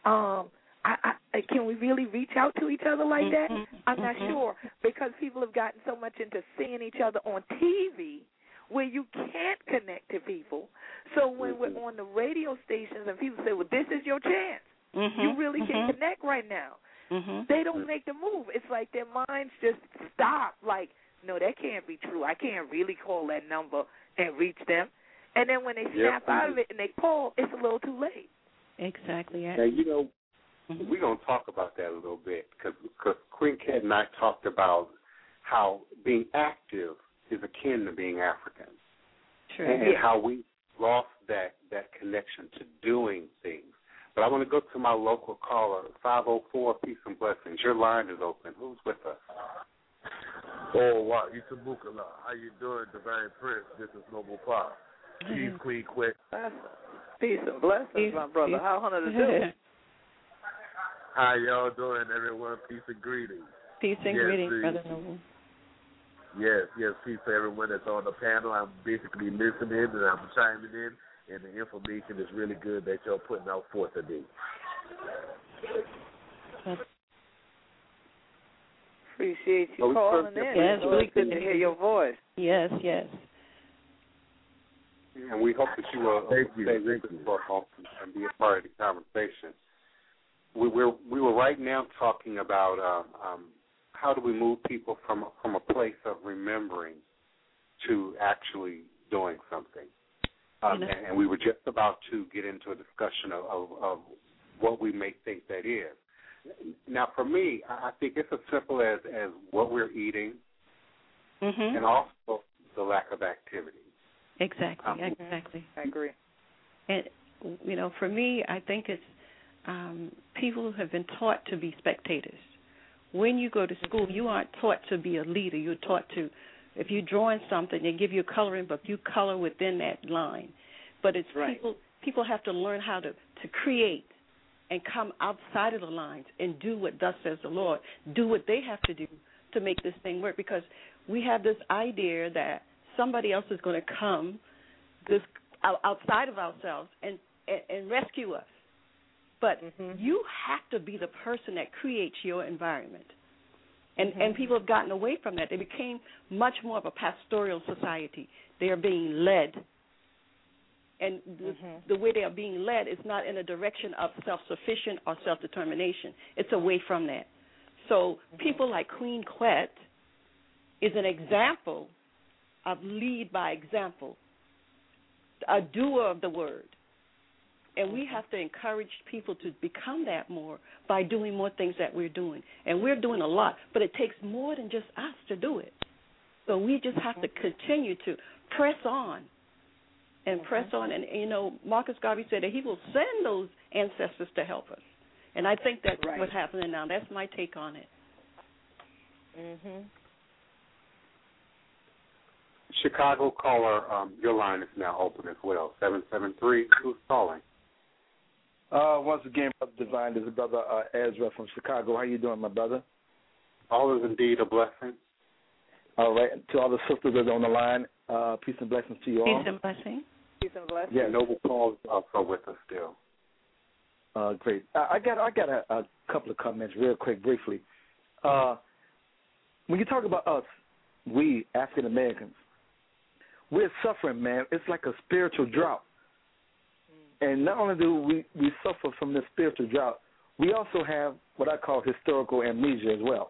Can we really reach out to each other like that? I'm not sure, because people have gotten so much into seeing each other on TV where you can't connect to people. So when we're on the radio stations and people say, well, this is your chance. You really can connect right now. They don't make the move. It's like their minds just stop. Like, no, that can't be true. I can't really call that number and reach them. And then when they snap out of it and they call, it's a little too late. Exactly. Now, we're going to talk about that a little bit, because Queen Cat and I talked about how being active is akin to being African. True. And how we lost that connection to doing things. But I want to go to my local caller, 504, Peace and Blessings. Your line is open. Who's with us? Oh, wow. Itabukala. How you doing, Divine Prince? This is Noble Pop. Peace, Queen Quet. Peace and blessings, my brother. How honored to do? How y'all doing, everyone? Peace and greetings. Peace and greetings, Brother Noble. Yes, peace to everyone that's on the panel. I'm basically listening and I'm chiming in, and the information is really good that y'all putting out for today. Appreciate you calling in. Yes, it's really good to hear your voice. Yes. And we hope that you will stay with us for home and be a part of the conversation. We were right now talking about how do we move people from a place of remembering to actually doing something. And we were just about to get into a discussion of what we may think that is. Now, for me, I think it's as simple as what we're eating and also the lack of activity. Exactly. I agree. And, for me, I think it's people have been taught to be spectators. When you go to school, you aren't taught to be a leader. You're taught to, if you're drawing something, they give you a coloring book, you color within that line. But it's people have to learn how to create and come outside of the lines and do what thus says the Lord, do what they have to do to make this thing work, because we have this idea that somebody else is going to come outside of ourselves and rescue us. But you have to be the person that creates your environment. And people have gotten away from that. They became much more of a pastoral society. They are being led. And the way they are being led is not in a direction of self-sufficient or self-determination. It's away from that. So people like Queen Quet is an example of lead by example, a doer of the word. And we have to encourage people to become that more by doing more things that we're doing. And we're doing a lot, but it takes more than just us to do it. So we just have to continue to press on and press on. And, you know, Marcus Garvey said that he will send those ancestors to help us. And I think that's what's happening now. That's my take on it. Chicago caller, your line is now open as well. 773, who's calling? Once again, Brother Divine, this is Brother Ezra from Chicago. How you doing, my brother? All is indeed a blessing. All right. To all the sisters that are on the line, peace and blessings to you all. Peace and blessing. Peace and blessings. Yeah, Noble calls are with us still. Great. I got a couple of comments real quick, briefly. When you talk about us, we, African Americans, we're suffering, man. It's like a spiritual drought. And not only do we suffer from this spiritual drought, we also have what I call historical amnesia as well.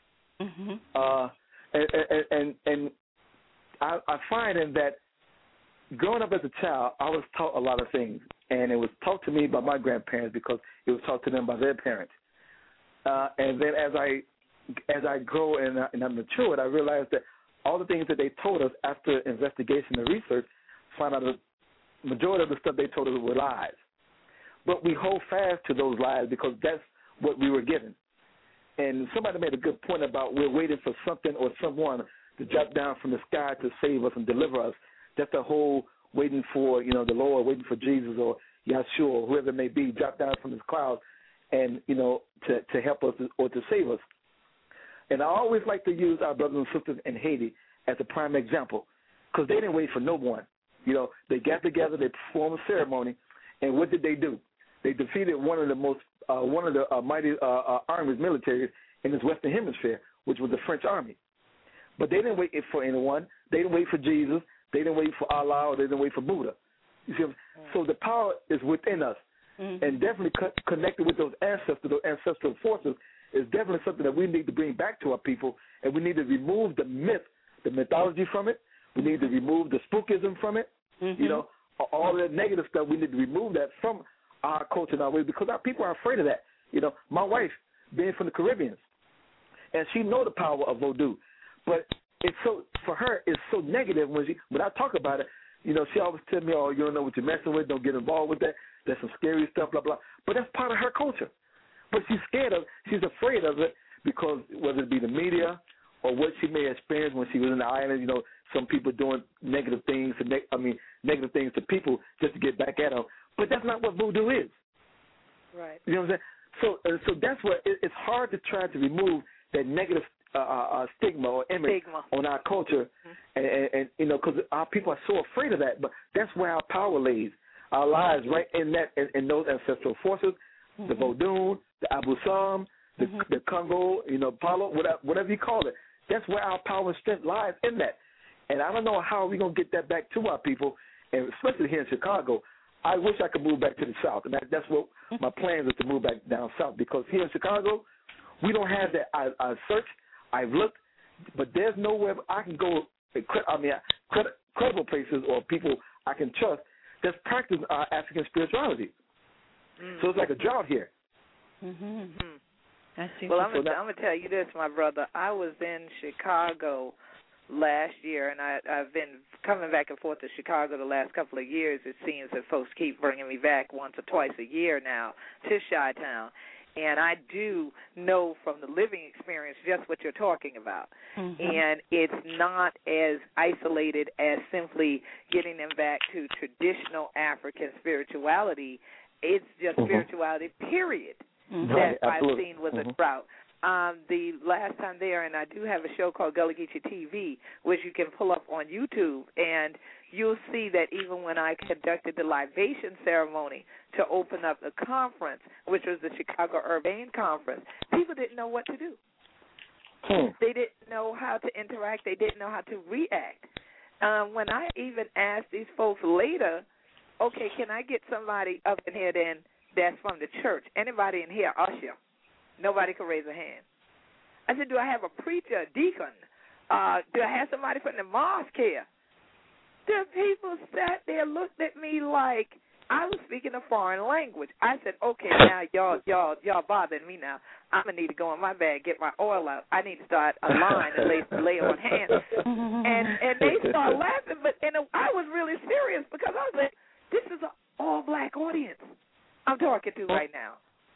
And I find in that growing up as a child, I was taught a lot of things, and it was taught to me by my grandparents because it was taught to them by their parents. And then as I grow and I matured, I realized that all the things that they told us after investigation and research, found out that the majority of the stuff they told us were lies. But we hold fast to those lies because that's what we were given. And somebody made a good point about we're waiting for something or someone to drop down from the sky to save us and deliver us. That's the whole waiting for, the Lord, waiting for Jesus or Yahshua or whoever it may be, drop down from his clouds and, to help us or to save us. And I always like to use our brothers and sisters in Haiti as a prime example because they didn't wait for no one. They got together, they performed a ceremony, and what did they do? They defeated one of the mighty armies, militaries in this Western Hemisphere, which was the French army. But they didn't wait for anyone. They didn't wait for Jesus. They didn't wait for Allah, or they didn't wait for Buddha. You see, so the power is within us, and definitely connected with those ancestral forces is definitely something that we need to bring back to our people, and we need to remove the mythology from it. We need to remove the spookism from it. All that negative stuff, we need to remove that from our culture and our way because our people are afraid of that. My wife, being from the Caribbean, and she know the power of voodoo, but for her, it's so negative when I talk about it. She always tell me, "Oh, you don't know what you're messing with. Don't get involved with that. That's some scary stuff, blah blah." But that's part of her culture. But she's afraid of it because whether it be the media or what she may experience when she was in the island, some people doing negative things to people just to get back at them. But that's not what voodoo is. Right. You know what I'm saying? So that's what it's hard to try to remove that negative stigma or image on our culture, and because our people are so afraid of that. But that's where our power lays. Our lives right in that in those ancestral forces, the Vodun, the Abu Sam, the Congo, Palo, whatever you call it. That's where our power and strength lies in that. And I don't know how we're going to get that back to our people, and especially here in Chicago. I wish I could move back to the South, and that's what my plans is to move back down South because here in Chicago, we don't have that. I searched, I've looked, but there's nowhere I can go, credible places or people I can trust that's practice our African spirituality. So it's like a drought here. I see. Well, I'm going to tell you this, my brother. I was in Chicago last year, and I've been coming back and forth to Chicago the last couple of years. It seems that folks keep bringing me back once or twice a year now to Chi-Town. And I do know from the living experience just what you're talking about. Mm-hmm. And it's not as isolated as simply getting them back to traditional African spirituality. It's just spirituality, period, that I've seen was a drought. The last time there, and I do have a show called Gullah Geechee TV, which you can pull up on YouTube, and you'll see that even when I conducted the libation ceremony to open up the conference, which was the Chicago Urbane Conference, people didn't know what to do. They didn't know how to interact. They didn't know how to react. When I even asked these folks later, okay, can I get somebody up in here then that's from the church? Anybody in here, usher? Nobody could raise a hand. I said, do I have a preacher, a deacon? Do I have somebody from the mosque here? The people sat there, looked at me like I was speaking a foreign language. I said, okay, now y'all bothering me now. I'm going to need to go in my bag, get my oil out. I need to start a line and lay on hands. And they started laughing, but I was really serious because I was like, this is an all-black audience I'm talking to right now.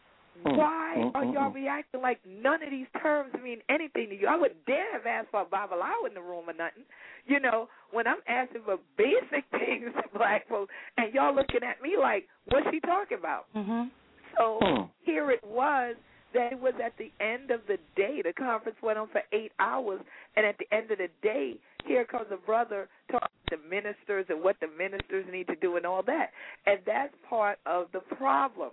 Why are y'all reacting like none of these terms mean anything to you? I wouldn't dare have asked for a Bible hour in the room or nothing. You know, when I'm asking for basic things to black folks, and y'all looking at me like, what's she talking about? So here it was that it was at the end of the day. The conference went on for 8 hours, and at the end of the day, here comes a brother talking to ministers and what the ministers need to do and all that. And that's part of the problem.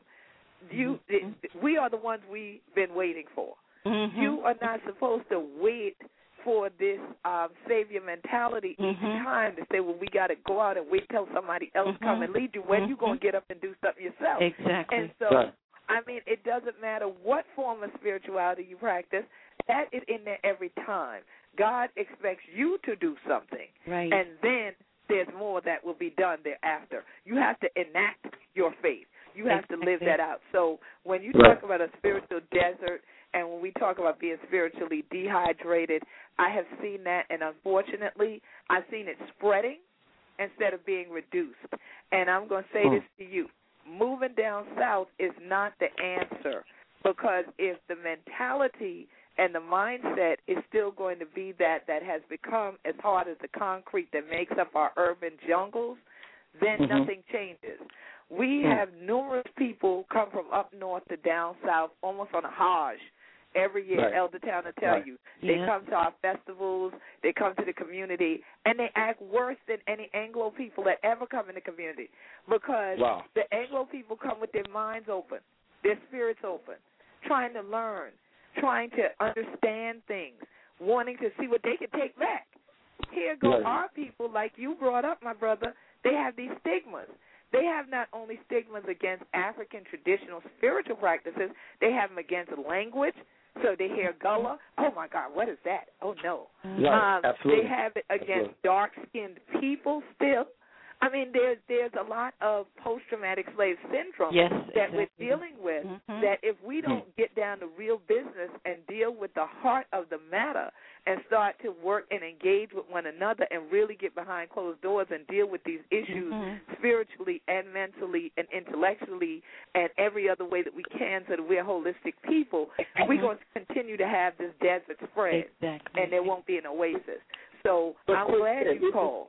We are the ones we've been waiting for. You are not supposed to wait for this savior mentality each time to say, well, we got to go out and wait till somebody else come and lead you. When you going to get up and do something yourself? Exactly. And so, I mean, it doesn't matter what form of spirituality you practice. That is in there every time. God expects you to do something. Right. And then there's more that will be done thereafter. You have to enact your faith. You have to live that out. So when you talk about a spiritual desert and when we talk about being spiritually dehydrated, I have seen that, and unfortunately, I've seen it spreading instead of being reduced. And I'm going to say this to you. Moving down south is not the answer, because if the mentality and the mindset is still going to be that has become as hard as the concrete that makes up our urban jungles, then nothing changes. We have numerous people come from up north to down south almost on a Hajj every year. Eldertown will tell you. They come to our festivals, they come to the community, and they act worse than any Anglo people that ever come in the community, because the Anglo people come with their minds open, their spirits open, trying to learn, trying to understand things, wanting to see what they can take back. Here go our people, like you brought up, my brother, they have these stigmas. They have not only stigmas against African traditional spiritual practices, they have them against language. So they hear Gullah, oh, my God, what is that? Oh, no. Absolutely. They have it against dark-skinned people still. I mean, there's a lot of post-traumatic slave syndrome that we're dealing with, that if we don't get down to real business and deal with the heart of the matter and start to work and engage with one another and really get behind closed doors and deal with these issues spiritually and mentally and intellectually and every other way that we can so that we're holistic people, we're going to continue to have this desert spread, and there won't be an oasis. So I'm glad you called.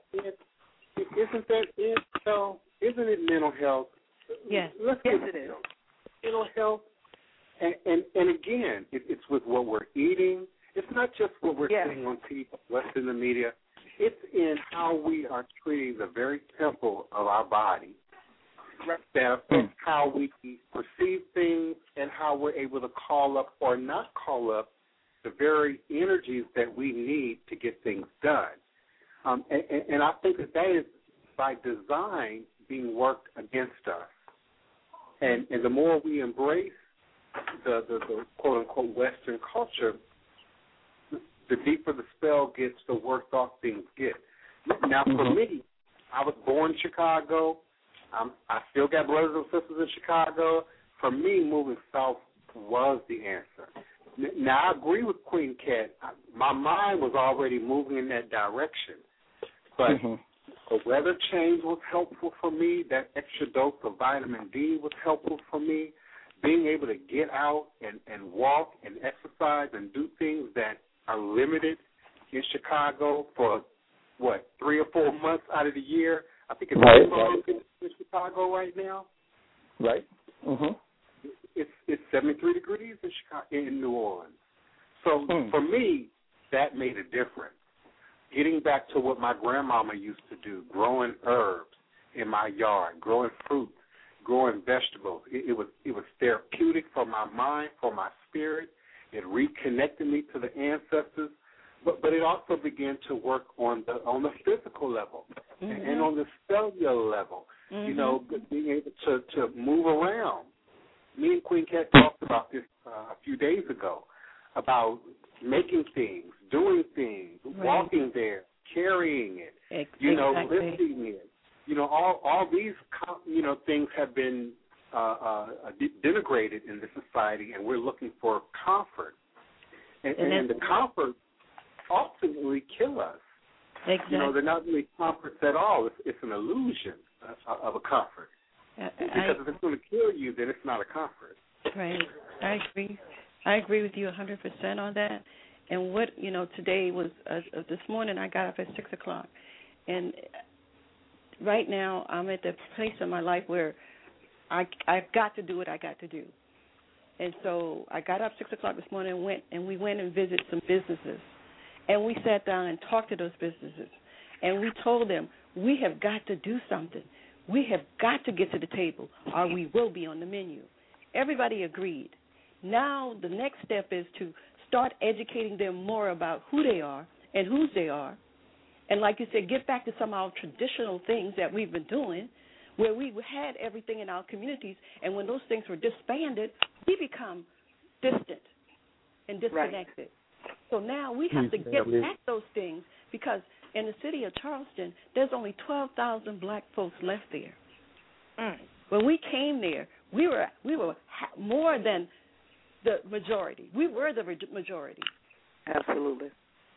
Isn't that it, though? Isn't it mental health? Yes, it is. Mental health, and again, it's with what we're eating. It's not just what we're seeing on TV, what's in the media. It's in how we are treating the very temple of our body that affects how we perceive things and how we're able to call up or not call up the very energies that we need to get things done. And I think that is, by design, being worked against us. And the more we embrace the quote-unquote Western culture, the deeper the spell gets, the worse off things get. Now, for me, I was born in Chicago. I still got brothers and sisters in Chicago. For me, moving south was the answer. Now, I agree with Queen Cat. My mind was already moving in that direction. But the weather change was helpful for me. That extra dose of vitamin D was helpful for me. being able to get out and walk and exercise and do things that are limited in Chicago for, 3 or 4 months out of the year. I think it's in Chicago right now. Right. Mm-hmm. It's 73 degrees in Chicago, in New Orleans. So for me, that made a difference. Getting back to what my grandmama used to do, growing herbs in my yard, growing fruits, growing vegetables. It was therapeutic for my mind, for my spirit. It reconnected me to the ancestors. But it also began to work on the physical level and on the cellular level. You know, being able to move around. Me and Queen Cat talked about this a few days ago, about making things, doing things, walking there, carrying it, lifting it. You know, all these things have been denigrated in the society, and we're looking for comfort, and the comfort ultimately kill us. Exactly. You know, they're not really comforts at all. It's an illusion of a comfort. Because if it's going to kill you, then it's not a comfort. Right. I agree. I agree with you 100% on that. And what, today was, this morning I got up at 6 o'clock. And right now I'm at the place in my life where I've got to do what I got to do. And so I got up 6 o'clock this morning and we went and visited some businesses. And we sat down and talked to those businesses. And we told them, we have got to do something. We have got to get to the table, or we will be on the menu. Everybody agreed. Now the next step is to start educating them more about who they are and whose they are. And like you said, get back to some of our traditional things that we've been doing, where we had everything in our communities, and when those things were disbanded, we become distant and disconnected. Right. So now we have to get back those things, because in the city of Charleston, there's only 12,000 black folks left there. When we came there, we were more than the majority. We were the majority. Absolutely.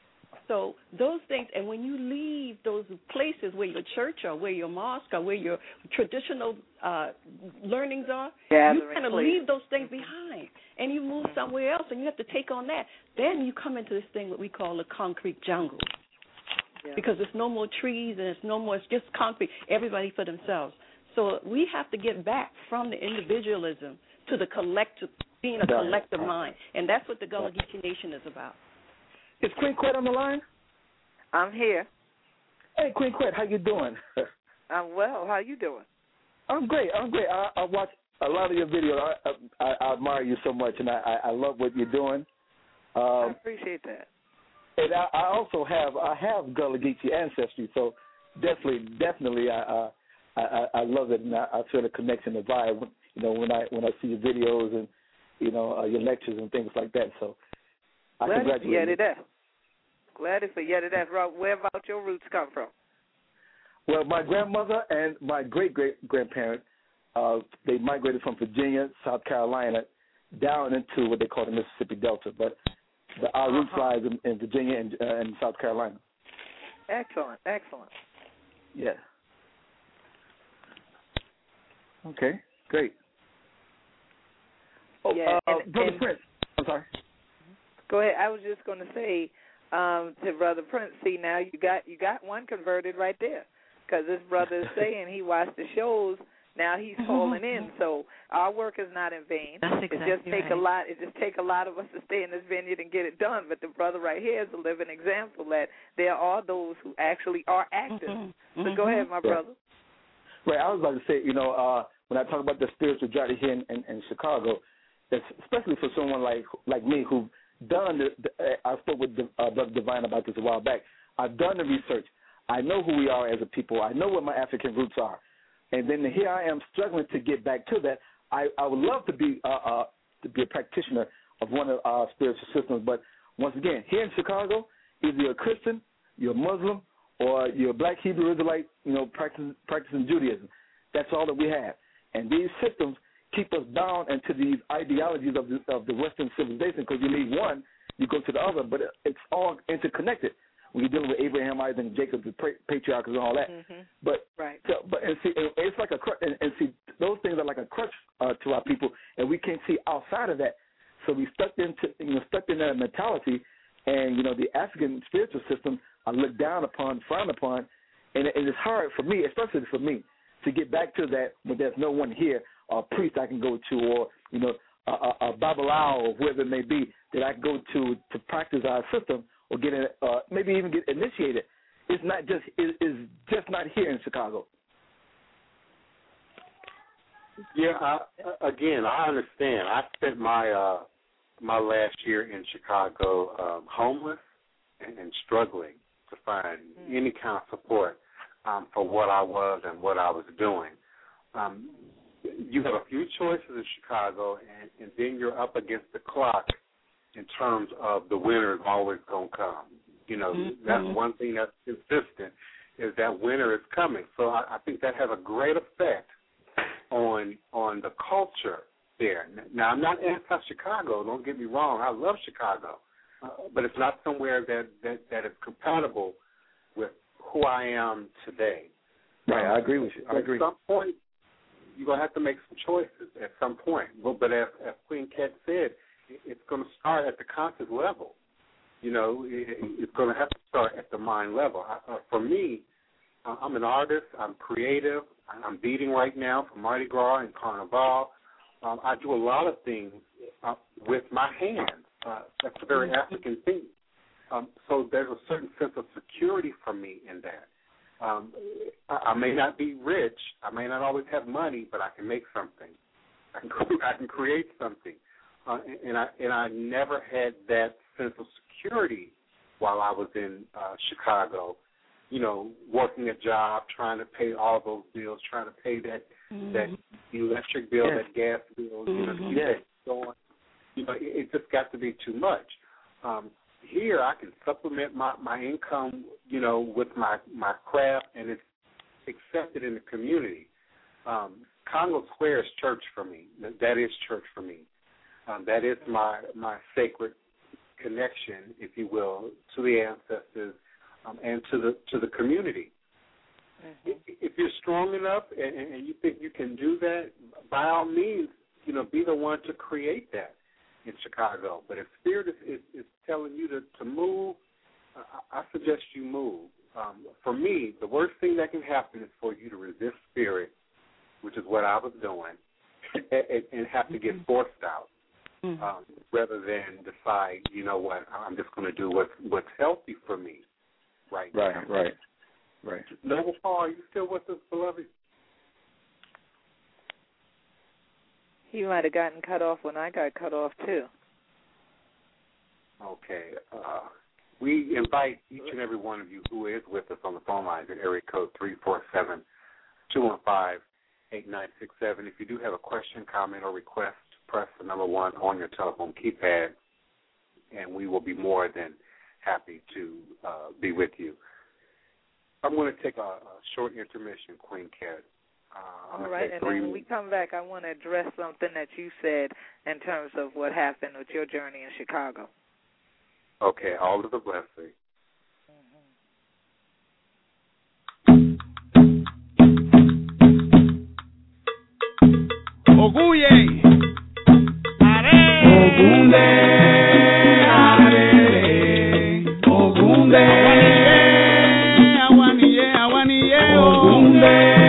So those things, and when you leave those places where your church or where your mosque or where your traditional learnings are, you kind of leave those things behind, and you move somewhere else, and you have to take on that. Then you come into this thing what we call the concrete jungle, because there's no more trees and it's just concrete, everybody for themselves. So we have to get back from the individualism to the collective, being a collective mind, and that's what the Gullah Geechee Nation is about. Is Queen Quet on the line? I'm here. Hey, Queen Quet, how you doing? I'm well. How you doing? I'm great. I watch a lot of your videos. I admire you so much, and I love what you're doing. I appreciate that. And I also have Gullah Geechee ancestry, so definitely I love it, and I feel the connection, the vibe. When I see your videos and your lectures and things like that. So I congratulate you. Glad to hear that. Where about your roots come from? Well, my grandmother and my great-great-grandparents, they migrated from Virginia, South Carolina, down into what they call the Mississippi Delta. But our roots lies in Virginia and South Carolina. Excellent. Yeah. Okay, great. Oh, Brother Prince, I'm sorry. Go ahead. I was just going to say to Brother Prince, see, now you got one converted right there, because this brother is saying he watched the shows. Now he's falling in. So our work is not in vain. That's exactly it just takes a lot. It just takes a lot of us to stay in this vineyard and get it done. But the brother right here is a living example that there are those who actually are active. So go ahead, my brother. Right. I was about to say, when I talk about the spirituality here in Chicago, especially for someone like me who've done I spoke with Brother Divine about this a while back. I've done the research. I know who we are as a people. I know what my African roots are. And then here I am struggling to get back to that. I would love to be a practitioner of one of our spiritual systems. But once again, here in Chicago, either you're a Christian, you're a Muslim, or you're a Black Hebrew Israelite, practicing Judaism. That's all that we have. And these systems keep us bound into these ideologies of the Western civilization, because you leave one, you go to the other, but it's all interconnected. when you're dealing with Abraham, Isaac, and Jacob, the patriarchs and all that. But right. And see, it's like a crutch, and see, those things are like a crutch to our people, and we can't see outside of that. So we stuck in that mentality, and the African spiritual system are looked down upon, frowned upon, and it's hard for me, especially for me, to get back to that when there's no one here, or a priest I can go to, or a Babalawo, or whoever it may be, that I can go to practice our system, or get maybe even get initiated. It's just not here in Chicago. Yeah, again, I understand. I spent my last year in Chicago homeless and struggling to find any kind of support for what I was and what I was doing. You have a few choices in Chicago, and then you're up against the clock in terms of the winter is always going to come. That's one thing that's consistent, is that winter is coming. So I think that has a great effect on the culture there. Now, I'm not anti-Chicago. Don't get me wrong. I love Chicago. But it's not somewhere that is compatible with who I am today. Right, I agree with you. I agree. At some point, you're going to have to make some choices at some point. But as Queen Cat said, it's going to start at the conscious level. It's going to have to start at the mind level. For me, I'm an artist. I'm creative. I'm beading right now for Mardi Gras and Carnival. I do a lot of things with my hands. That's a very African thing. So there's a certain sense of security for me in that. I may not be rich. I may not always have money, but I can make something. I can create something. And I never had that sense of security while I was in Chicago. Working a job, trying to pay all those bills, trying to pay that electric bill, that gas bill, to keep that going. It just got to be too much. Here, I can supplement my income, with my craft, and it's accepted in the community. Congo Square is church for me. That is church for me. That is my sacred connection, if you will, to the ancestors and to the community. If you're strong enough and you think you can do that, by all means, be the one to create that in Chicago. But if Spirit is telling you to move, I suggest you move. For me, the worst thing that can happen is for you to resist Spirit, which is what I was doing, and have to get forced out, rather than decide, what, I'm just going to do what's healthy for me right now. Right. Noble Paul, are you still with us, beloved? He might have gotten cut off when I got cut off, too. Okay. We invite each and every one of you who is with us on the phone lines at area code 347-215-8967. If you do have a question, comment, or request, press the number 1 on your telephone keypad, and we will be more than happy to be with you. I'm going to take a short intermission, Queen Cat. All right, and then when we come back, I want to address something that you said in terms of what happened with your journey in Chicago. Okay, all of the blessing. Oguye, are, Ogunde, are, Ogunde, awaniye, Ogunde.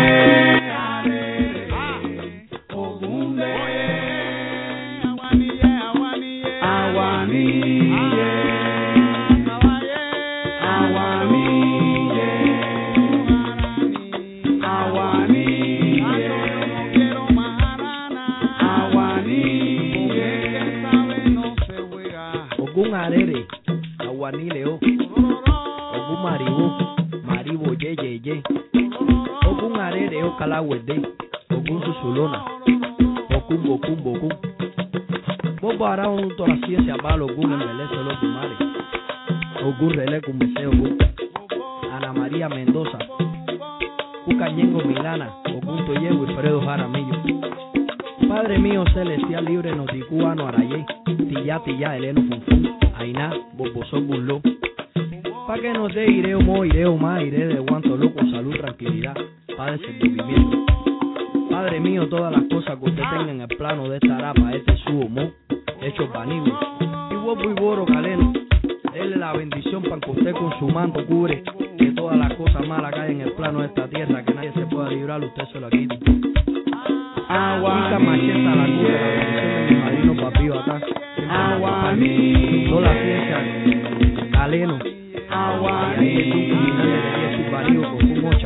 Arere, aguanileo, ogun maribo, ye, ogun arere, o calawede, ogun susulona, ogun, bobo ara un toracia se abalo, ogun embelece los gumare, ogun rele kumese, ogun, Ana María Mendoza, Ucañengo Milana, ogun toyego y Fredo Jaramillo, Padre mío celestial libre nos dicúano arayé, tilla, eleno funfun, Ainá, Boboso Bullo. Pa' que no te iré o moiré o más iré de guanto loco, salud, tranquilidad, paz, desenvolvimiento. Padre mío, todas las cosas que usted tenga en el plano de esta arapa, este su homo, hecho vanibus, y huevo y boro caleno, déle la bendición para que usted con su manto cubre de todas las cosas malas que hay en el plano de esta tierra, que nadie se pueda librar, usted se lo quite. Agua, macheta la cura, la bendición de mi marino papío acá, toda la ciencia, caleno, agua, y ahí es un criminal de su parido con su mocha,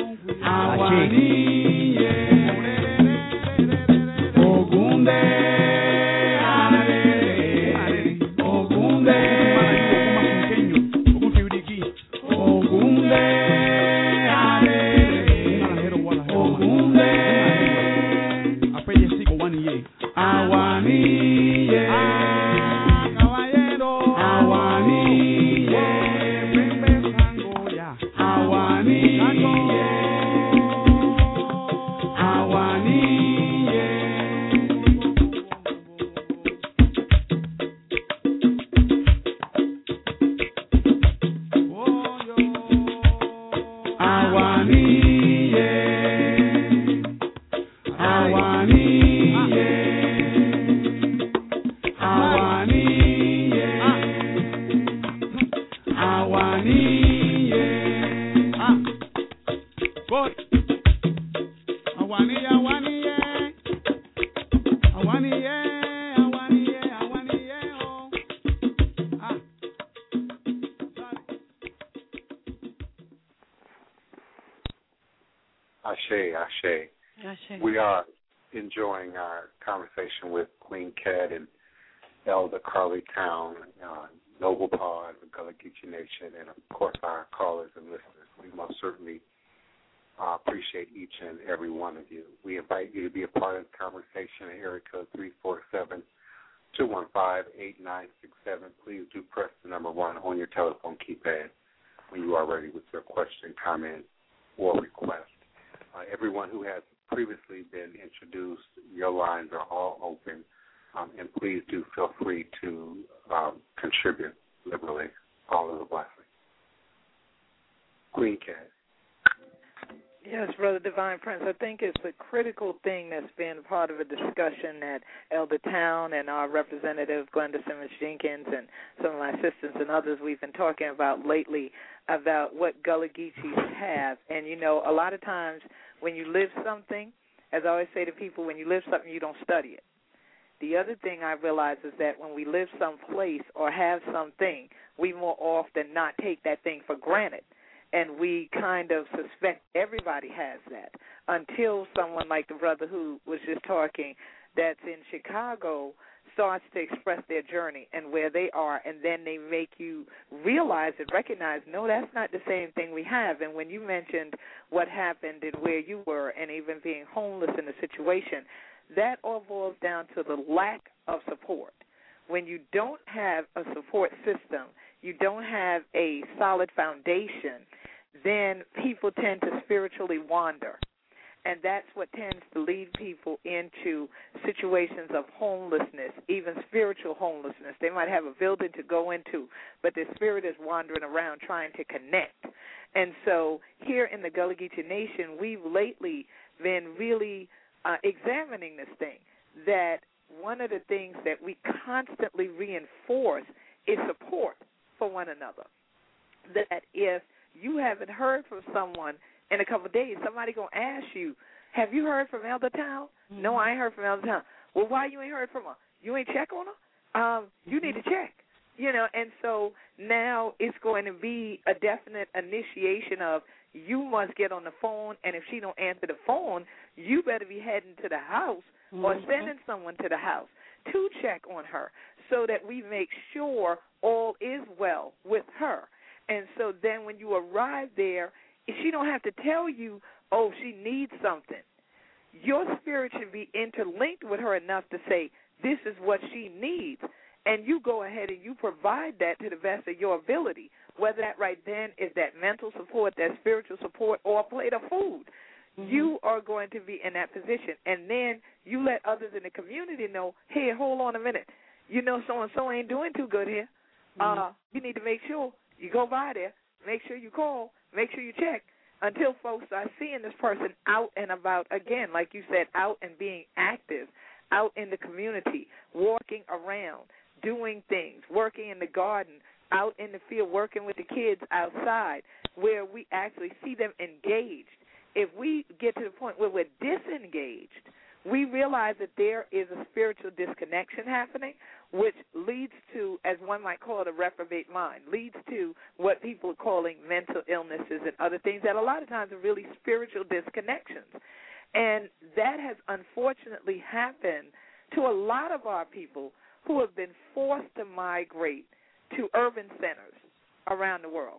Ashe. We are enjoying our conversation with Queen Cat and Elder Carly Town, Noble Pod, the Gullah Geechee Nation, and, of course, our callers and listeners. We most certainly appreciate each and every one of you. We invite you to be a part of the conversation at area code 347-215-8967. Please do press the number 1 on your telephone keypad when you are ready with your question, comment, or request. Everyone who has previously been introduced, your lines are all open, and please do feel free to contribute liberally. All of the blessings. Queen Cat. Yes, Brother Divine Prince, I think it's a critical thing that's been part of a discussion that Elder Town and our representative, Glenda Simmons-Jenkins, and some of my assistants and others we've been talking about lately about what Gullah Geechees have. And, you know, a lot of times when you live something, as I always say to people, when you live something, you don't study it. The other thing I realize is that when we live someplace or have something, we more often not take that thing for granted. And we kind of suspect everybody has that until someone like the brother who was just talking that's in Chicago starts to express their journey and where they are, and then they make you realize and recognize, no, that's not the same thing we have. And when you mentioned what happened and where you were and even being homeless in the situation, that all boils down to the lack of support. When you don't have a support system, you don't have a solid foundation, then people tend to spiritually wander. And that's what tends to lead people into situations of homelessness, even spiritual homelessness. They might have a building to go into, but their spirit is wandering around trying to connect. And so here in the Gullah Geechee Nation, we've lately been really examining this thing, that one of the things that we constantly reinforce is support for one another. That if you haven't heard from someone in a couple of days, somebody going to ask you, have you heard from Elder Town? Mm-hmm. No, I ain't heard from Elder Town. Well, why you ain't heard from her? You ain't check on her? You need to check. You know, and so now it's going to be a definite initiation of you must get on the phone, and if she don't answer the phone, you better be heading to the house or sending someone to the house to check on her so that we make sure all is well with her. And so then when you arrive there, she don't have to tell you, oh, she needs something. Your spirit should be interlinked with her enough to say, this is what she needs. And you go ahead and you provide that to the best of your ability, whether that right then is that mental support, that spiritual support, or a plate of food. Mm-hmm. You are going to be in that position. And then you let others in the community know, hey, hold on a minute. You know, so-and-so ain't doing too good here. You need to make sure You go by there, make sure you call, make sure you check, until folks start seeing this person out and about again, like you said, out and being active, out in the community, walking around, doing things, working in the garden, out in the field, working with the kids outside, where we actually see them engaged. If we get to the point where we're disengaged, we realize that there is a spiritual disconnection happening, which leads to, as one might call it, a reprobate mind, leads to what people are calling mental illnesses and other things that a lot of times are really spiritual disconnections. And that has unfortunately happened to a lot of our people who have been forced to migrate to urban centers around the world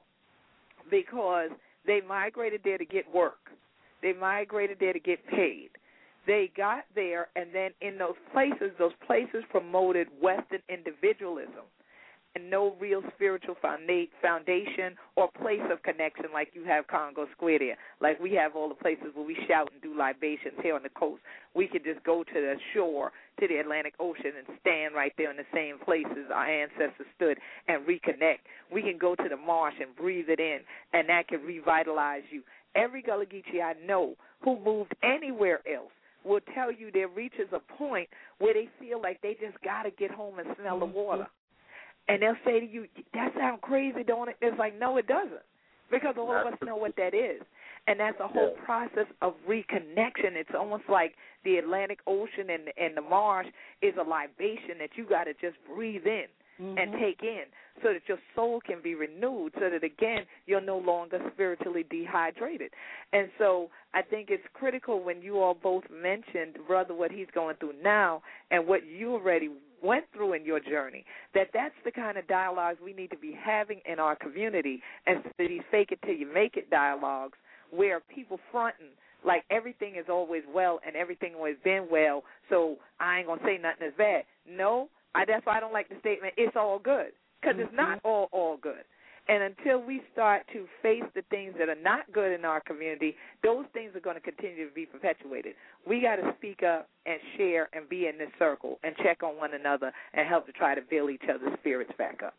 because they migrated there to get work. They migrated there to get paid. They got there, and then in those places promoted Western individualism and no real spiritual foundation or place of connection like you have Congo Square there. Like we have all the places where we shout and do libations here on the coast. We could just go to the shore, to the Atlantic Ocean, and stand right there in the same places our ancestors stood and reconnect. We can go to the marsh and breathe it in, and that can revitalize you. Every Gullah Geechee I know who moved anywhere else will tell you there reaches a point where they feel like they just got to get home and smell the water. And they'll say to you, that sounds crazy, don't it? It's like, no, it doesn't, because all of us know what that is. And that's a whole process of reconnection. It's almost like the Atlantic Ocean and the marsh is a libation that you got to just breathe in and take in so that your soul can be renewed, so that, again, you're no longer spiritually dehydrated. And so I think it's critical when you all both mentioned, brother, what he's going through now and what you already went through in your journey, that's the kind of dialogues we need to be having in our community, instead of these fake it till you make it dialogues where people fronting like everything is always well and everything always been well, so I ain't going to say nothing is bad. No, that's why I don't like the statement, it's all good, because it's not all good. And until we start to face the things that are not good in our community, those things are going to continue to be perpetuated. We got to speak up and share and be in this circle and check on one another and help to try to build each other's spirits back up.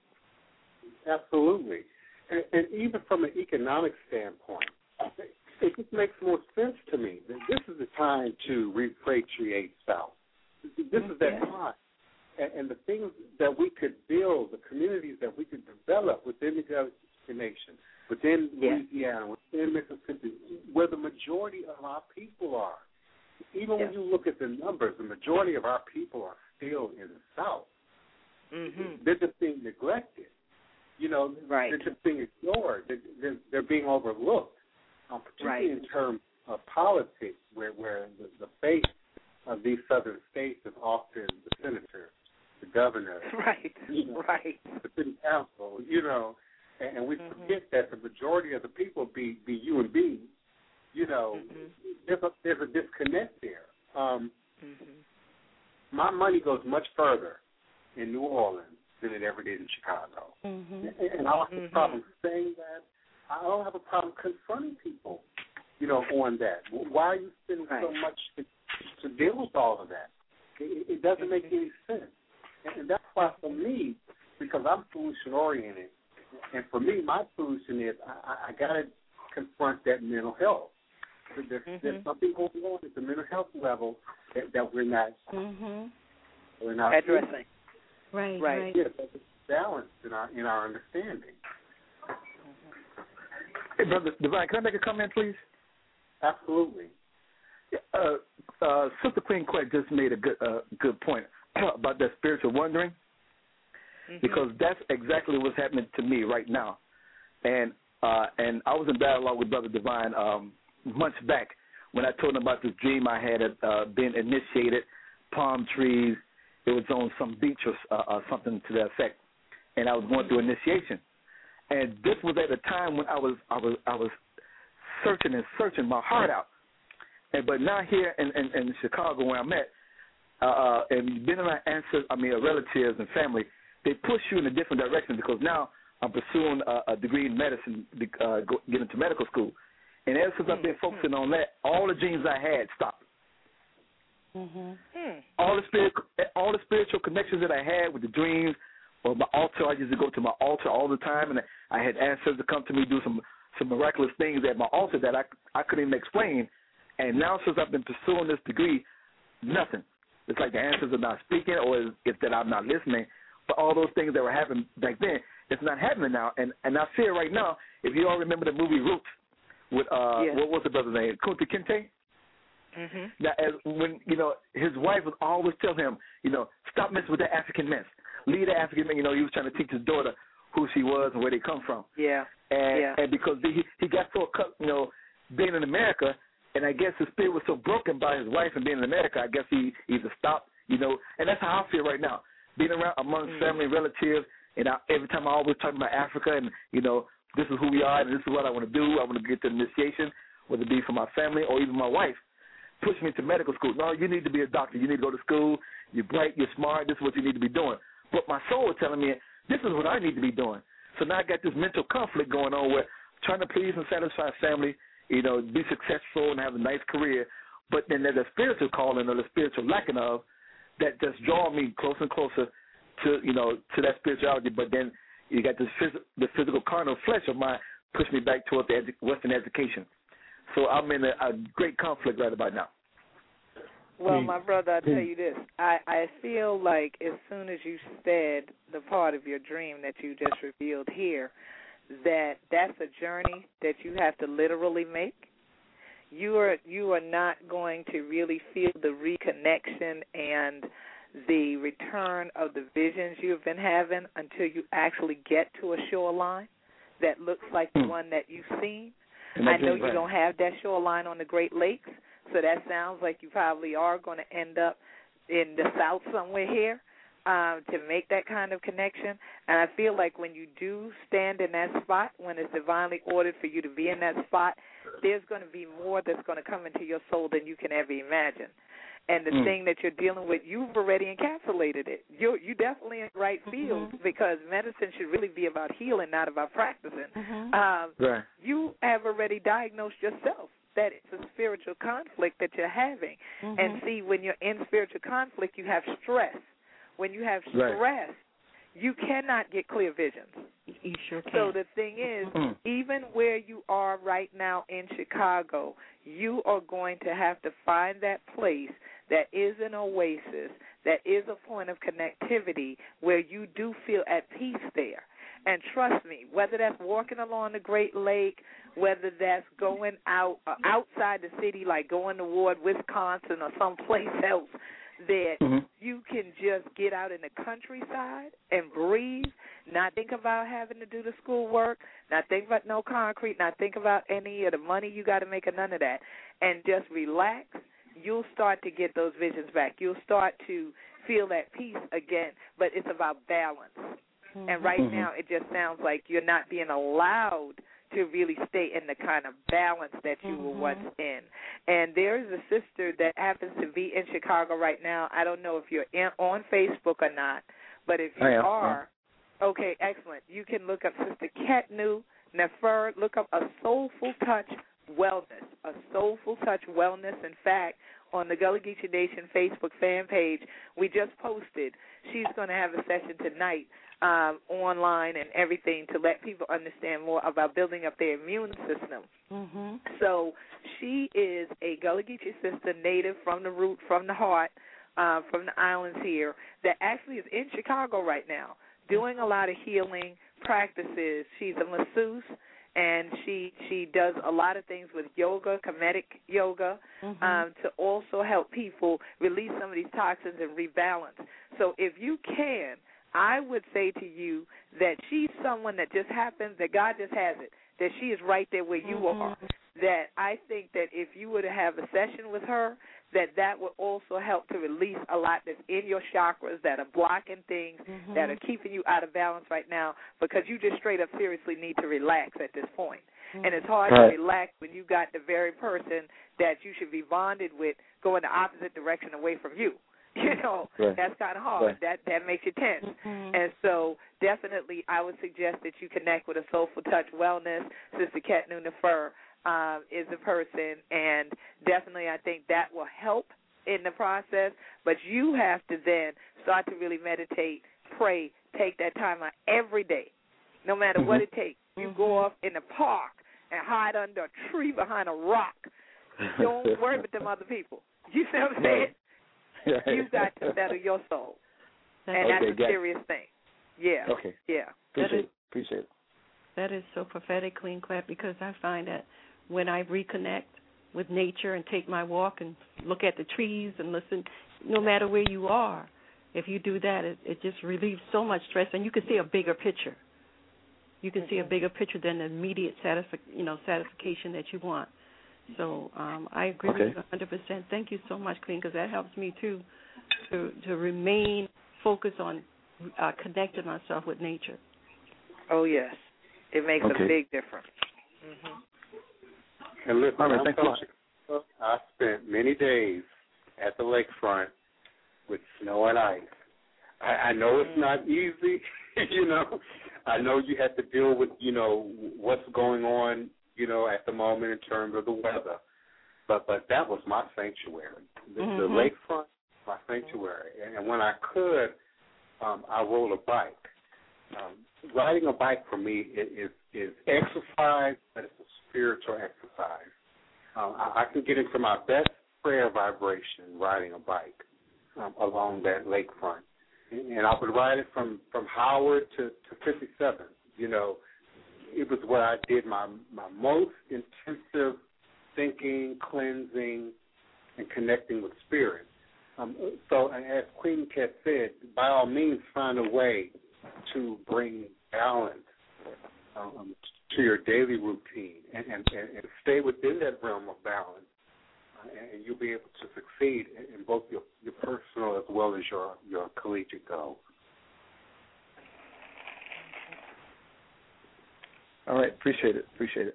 Absolutely. And even from an economic standpoint, it just makes more sense to me that this is the time to repatriate South. This is that time. And the things that we could build, the communities that we could develop within the Gullah Nation, within Louisiana, within Mississippi, where the majority of our people are. Even when you look at the numbers, the majority of our people are still in the South. They're just being neglected. They're just being ignored. They're being overlooked, particularly in terms of politics, where the face of these southern states is often the senator, the governor, the city council, and we forget that the majority of the people be you and B, there's a disconnect there. My money goes much further in New Orleans than it ever did in Chicago. And I don't have a problem saying that. I don't have a problem confronting people, on that. Why are you spending so much to deal with all of that? It doesn't make any sense. And that's why for me, because I'm solution-oriented, and for me, my solution is I got to confront that mental health. There's something going on at the mental health level that we're not addressing. Right. Yes, there's a balance in our understanding. Hey, Brother Divine, can I make a comment, please? Absolutely. Sister Queen Quet just made a good point about that spiritual wandering, because that's exactly what's happening to me right now. And I was in dialogue with Brother Divine months back when I told him about this dream I had been initiated, palm trees. It was on some beach or something to that effect, and I was going through initiation. And this was at a time when I was searching my heart out. But now here in Chicago, where I'm at, and being around relatives and family, they push you in a different direction, because now I'm pursuing a degree in medicine, get into medical school. And ever since I've been focusing on that, all the dreams I had stopped. All the spiritual connections that I had with the dreams or my altar. I used to go to my altar all the time, and I had ancestors come to me do some miraculous things at my altar that I couldn't even explain. And now since I've been pursuing this degree, nothing. It's like the ancestors are not speaking, or it's that I'm not listening. But all those things that were happening back then, it's not happening now. And I see it right now. If you all remember the movie Roots with what was the brother's name? Kunta Kinte? Mm-hmm. Now, when his wife would always tell him, stop messing with that African mess. Leave the African man. He was trying to teach his daughter who she was and where they come from. Yeah. And because he got so being in America, and I guess his spirit was so broken by his wife and being in America, I guess he either stopped, and that's how I feel right now. Being around among family and relatives, and every time I always talk about Africa, and, this is who we are, and this is what I want to do. I want to get the initiation, whether it be for my family or even my wife. Push me to medical school. No, you need to be a doctor. You need to go to school. You're bright. You're smart. This is what you need to be doing. But my soul was telling me, this is what I need to be doing. So now I got this mental conflict going on where trying to please and satisfy family, be successful and have a nice career. But then there's a spiritual calling or the spiritual lacking of that just draw me closer and closer to, to that spirituality. But then you got the physical carnal flesh of mine push me back toward the Western education. So I'm in a great conflict right about now. Well, my brother, I'll tell you this. I feel like as soon as you said the part of your dream that you just revealed here, that's a journey that you have to literally make. You are not going to really feel the reconnection and the return of the visions you've been having until you actually get to a shoreline that looks like the one that you've seen. I know you don't have that shoreline on the Great Lakes, so that sounds like you probably are going to end up in the South somewhere here to make that kind of connection. And I feel like when you do stand in that spot, when it's divinely ordered for you to be in that spot, there's going to be more that's going to come into your soul than you can ever imagine. And the thing that you're dealing with, you've already encapsulated it. You're definitely in the right field because medicine should really be about healing, not about practicing. Right. You have already diagnosed yourself that it's a spiritual conflict that you're having. And see, when you're in spiritual conflict, you have stress. When you have stress, you cannot get clear visions. You sure can. So the thing is, even where you are right now in Chicago, you are going to have to find that place that is an oasis, that is a point of connectivity where you do feel at peace there. And trust me, whether that's walking along the Great Lake, whether that's going outside the city, like going toward Wisconsin or someplace else, that you can just get out in the countryside and breathe, not think about having to do the schoolwork, not think about no concrete, not think about any of the money you got to make or none of that, and just relax, you'll start to get those visions back. You'll start to feel that peace again, but it's about balance. And right now it just sounds like you're not being allowed to really stay in the kind of balance that you were once in. And there is a sister that happens to be in Chicago right now. I don't know if you're on Facebook or not, but if you are, okay, excellent. You can look up Sister Ketnu Nefer. Look up A Soulful Touch Wellness. A Soulful Touch Wellness. In fact, on the Gullah Geechee Nation Facebook fan page, we just posted. She's going to have a session tonight online and everything to let people understand more about building up their immune system. So she is a Gullah Geechee sister, native from the root, from the heart, from the islands here, that actually is in Chicago right now doing a lot of healing practices. She's a masseuse, and she does a lot of things with yoga, Kemetic yoga, to also help people release some of these toxins and rebalance. So if you can, I would say to you that she's someone that just happens, that God just has it, that she is right there where you are, that I think that if you were to have a session with her, that would also help to release a lot that's in your chakras that are blocking things, that are keeping you out of balance right now, because you just straight up seriously need to relax at this point. And it's hard to relax when you got the very person that you should be bonded with going the opposite direction away from you. That's kind of hard. That makes you tense. And so definitely I would suggest that you connect with A Soulful Touch Wellness. Sister Ketnu Nefer is a person, and definitely I think that will help in the process. But you have to then start to really meditate, pray, take that time out every day, no matter what it takes. You go off in the park and hide under a tree behind a rock. Don't worry about them other people. You see what I'm saying? Right. You got to settle your soul. And that's a serious thing. Yeah. Okay. Yeah. Appreciate it. That is so prophetic, Queen Clef, because I find that when I reconnect with nature and take my walk and look at the trees and listen, no matter where you are, if you do that, it just relieves so much stress, and you can see a bigger picture. You can see a bigger picture than the immediate satisfaction that you want. So I agree with you 100%. Thank you so much, Queen, because that helps me too to remain focused on connecting myself with nature. Oh yes, it makes a big difference. And listen, I spent many days at the lakefront with snow and ice. I know it's not easy, I know you have to deal with, what's going on, at the moment in terms of the weather. But that was my sanctuary. The lakefront, my sanctuary. And when I could, I rode a bike. Riding a bike for me is exercise, but it's a spiritual exercise. I can get into my best prayer vibration riding a bike along that lakefront. And I would ride it from Howard to 57. It was where I did my most intensive thinking, cleansing, and connecting with spirit. So as Queen Cat said, by all means find a way to bring balance to your daily routine and stay within that realm of balance, and you'll be able to succeed in both your personal as well as your collegiate goals. All right, appreciate it.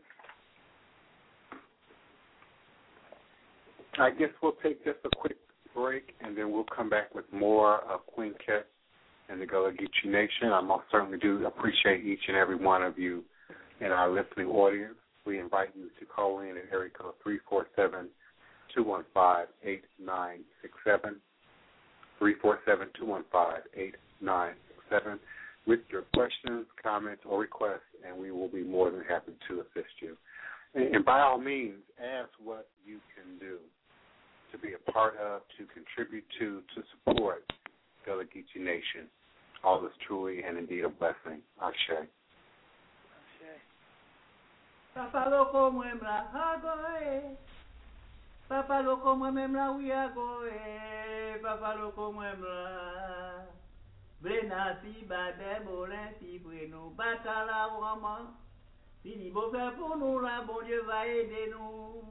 I guess we'll take just a quick break, and then we'll come back with more of Queen Ket and the Gullah Geechee Nation. I most certainly do appreciate each and every one of you in our listening audience. We invite you to call in at area code 347-215-8967, 347-215-8967, with your questions, comments, or requests, and we will be more than happy to assist you. And by all means, ask what you can do to be a part of, to contribute to support Gullah Geechee Nation. All is truly and indeed a blessing. Ashe. Papa loko mwemla hagoe, Papa loko mwemla wiagoe, Papa loko mwemla. Brena si bade bolen si bueno batala wama. Si ni beau fait pour nous, là, bon Dieu va aider nous.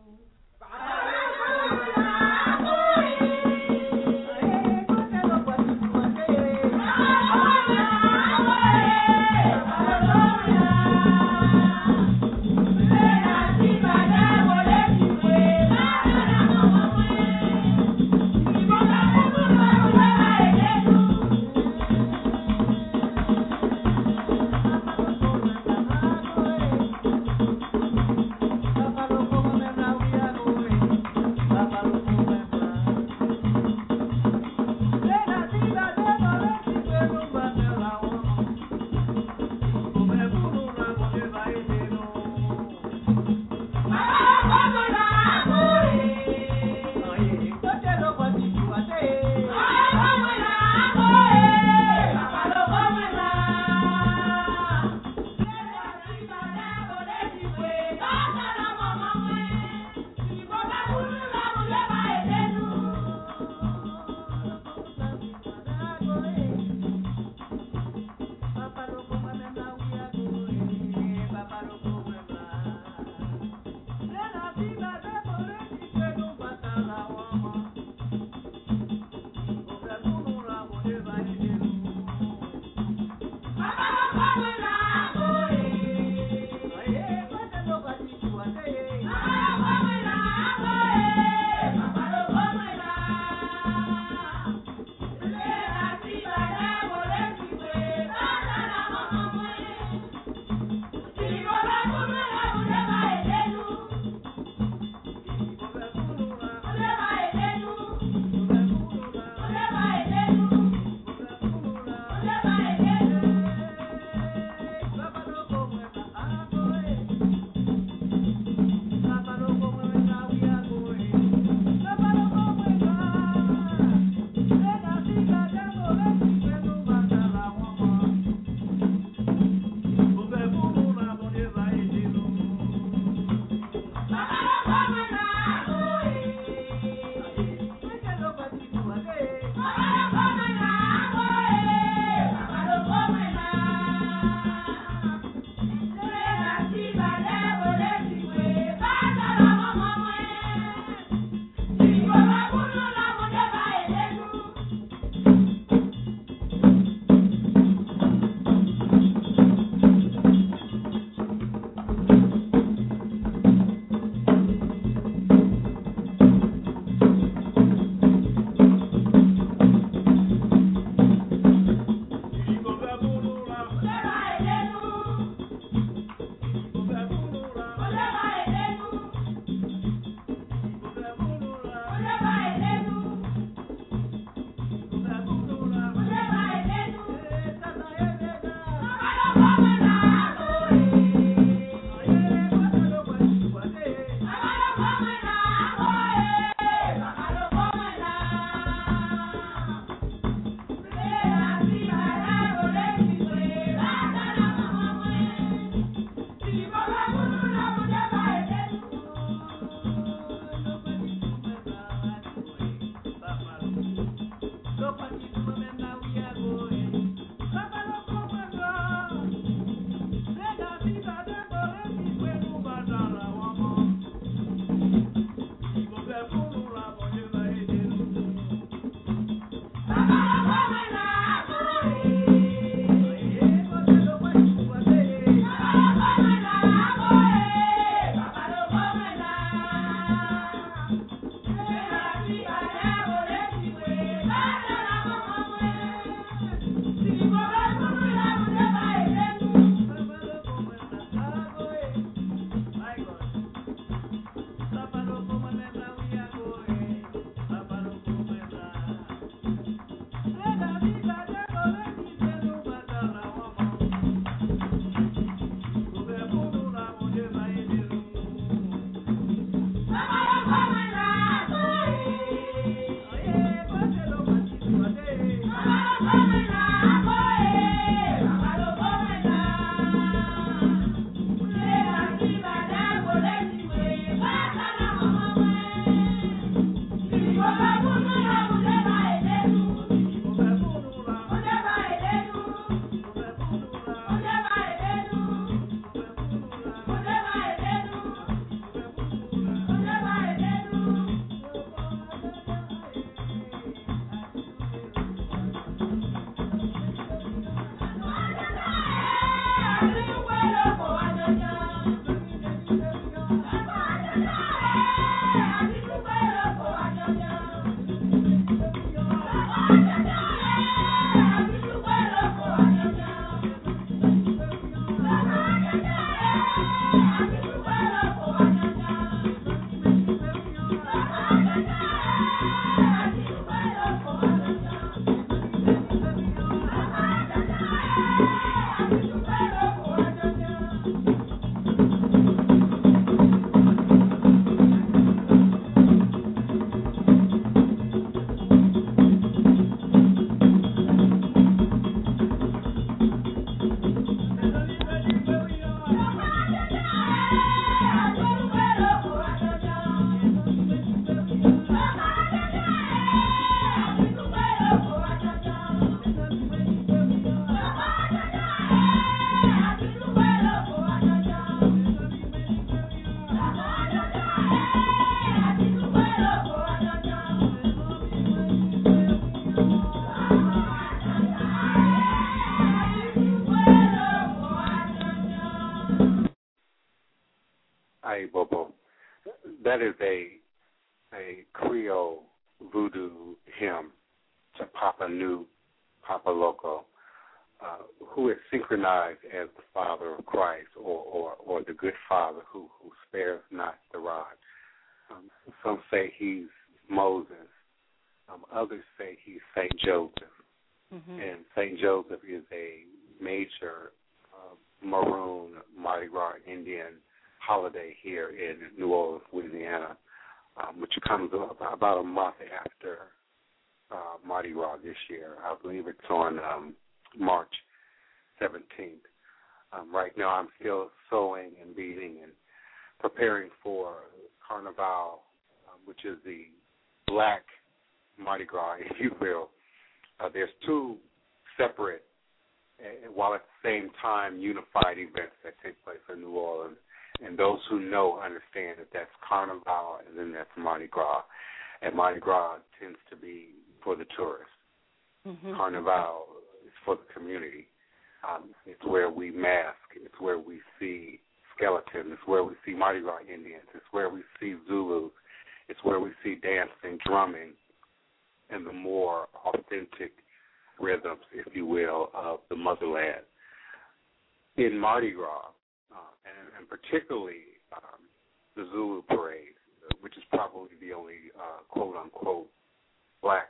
that is a Creole voodoo hymn to Papa Nu, Papa Loco, who is synchronized as the Father of Christ, or the Good Father who spares not the rod. Some say he's Moses. Others say he's Saint Joseph. Mm-hmm. And Saint Joseph is a major Maroon Mardi Gras Indian holiday here in New Orleans, Louisiana, which comes about a month after Mardi Gras this year. I believe it's on March 17th. Right now I'm still sewing and beading and preparing for Carnival, which is the black Mardi Gras, if you will. There's two separate, while at the same time, unified events that take place in New Orleans. And those who know understand that that's Carnival and then that's Mardi Gras. And Mardi Gras tends to be for the tourists. Mm-hmm. Carnival is for the community. It's where we mask. It's where we see skeletons. It's where we see Mardi Gras Indians. It's where we see Zulus. It's where we see dancing, drumming, and the more authentic rhythms, if you will, of the motherland. In Mardi Gras, and particularly the Zulu parade, which is probably the only quote-unquote black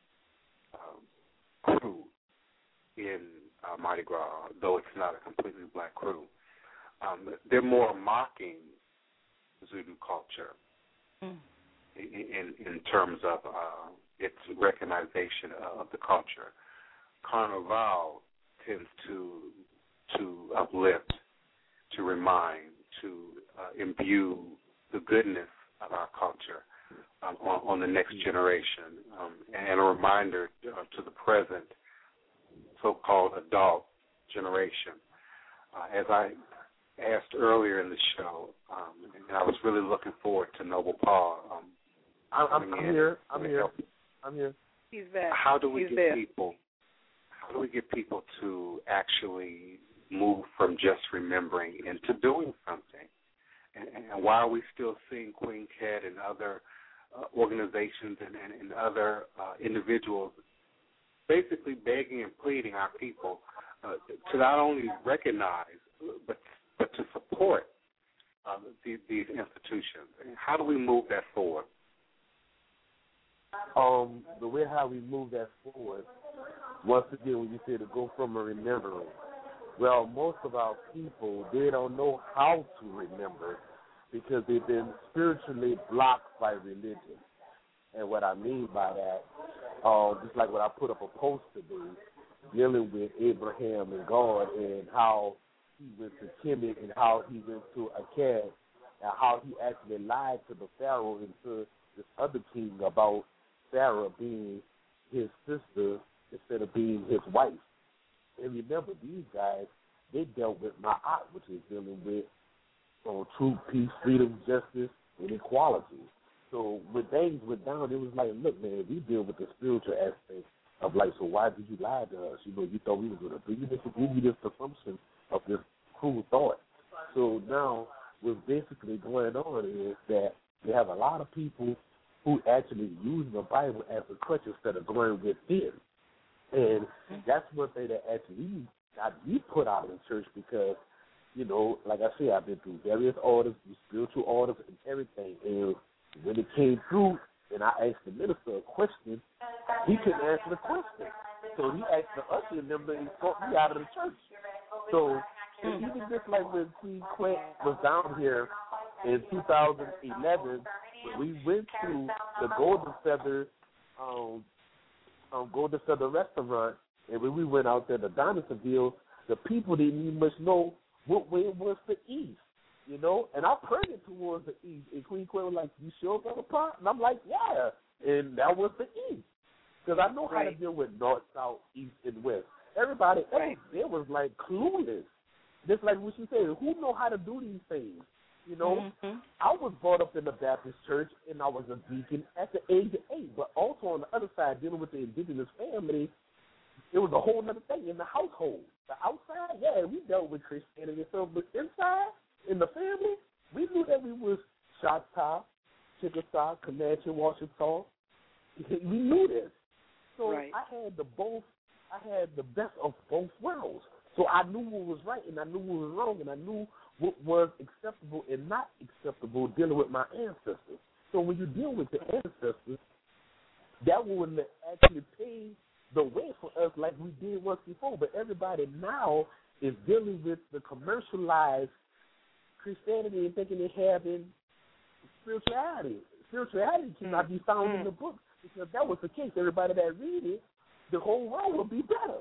crew in Mardi Gras, though it's not a completely black crew. They're more mocking Zulu culture in terms of its recognition of the culture. Carnival tends to uplift, to remind, to imbue the goodness of our culture on the next generation, and a reminder to the present so-called adult generation. As I asked earlier in the show, and I was really looking forward to Noble Paul. I'm here. He's back. How do we get people to actually move from just remembering into doing something? And why are we still seeing Queen Cat and other organizations and other individuals basically begging and pleading our people to not only recognize but to support these institutions? How do we move that forward? The way how we move that forward, once again, when you say to go from a remembering, well, most of our people, they don't know how to remember because they've been spiritually blocked by religion. And what I mean by that, just like when I put up a post today dealing with Abraham and God and how he went to Kemet and how he went to Akkad and how he actually lied to the Pharaoh and to this other king about Sarah being his sister instead of being his wife. And remember, these guys, they dealt with Ma'at, which is dealing with truth, peace, freedom, justice, and equality. So when things went down, it was like, look, man, we deal with the spiritual aspect of life, so why did you lie to us? You know, you thought we were going to do this, give you this assumption of this cruel thought. So now what's basically going on is that we have a lot of people who actually use the Bible as a crutch instead of going within. And that's one thing that actually we put out in the church because, you know, like I said, I've been through various orders, spiritual orders and everything. And when it came through and I asked the minister a question, he couldn't answer the question. So he asked the usher member and brought me out of the church. So even just like when Queen Quet was down here in 2011, we went to the Golden Feather restaurant, and when we went out there to Donaldsonville, the people didn't even much know what way it was to east, you know? And I pointed towards the east, and Queen Queen was like, you sure got a pot? And I'm like, yeah. And that was the east. Because I know how to deal with north, south, east, and west. Everybody else, they was like clueless. Just like what you said, who know how to do these things? You know, I was brought up in the Baptist church, and I was a deacon at the age of 8. But also on the other side, dealing with the indigenous family, it was a whole other thing in the household. The outside, yeah, we dealt with Christianity and stuff, but inside, in the family, we knew that we was Choctaw, Chickasaw, Comanche, Washington. We knew this. So right. I had the best of both worlds. So I knew what was right and I knew what was wrong and I knew what was acceptable and not acceptable dealing with my ancestors. So when you deal with the ancestors, that wouldn't actually pave the way for us like we did once before. But everybody now is dealing with the commercialized Christianity and thinking they're having spirituality. Spirituality cannot be found in the book, because if that was the case, everybody that read it, the whole world would be better.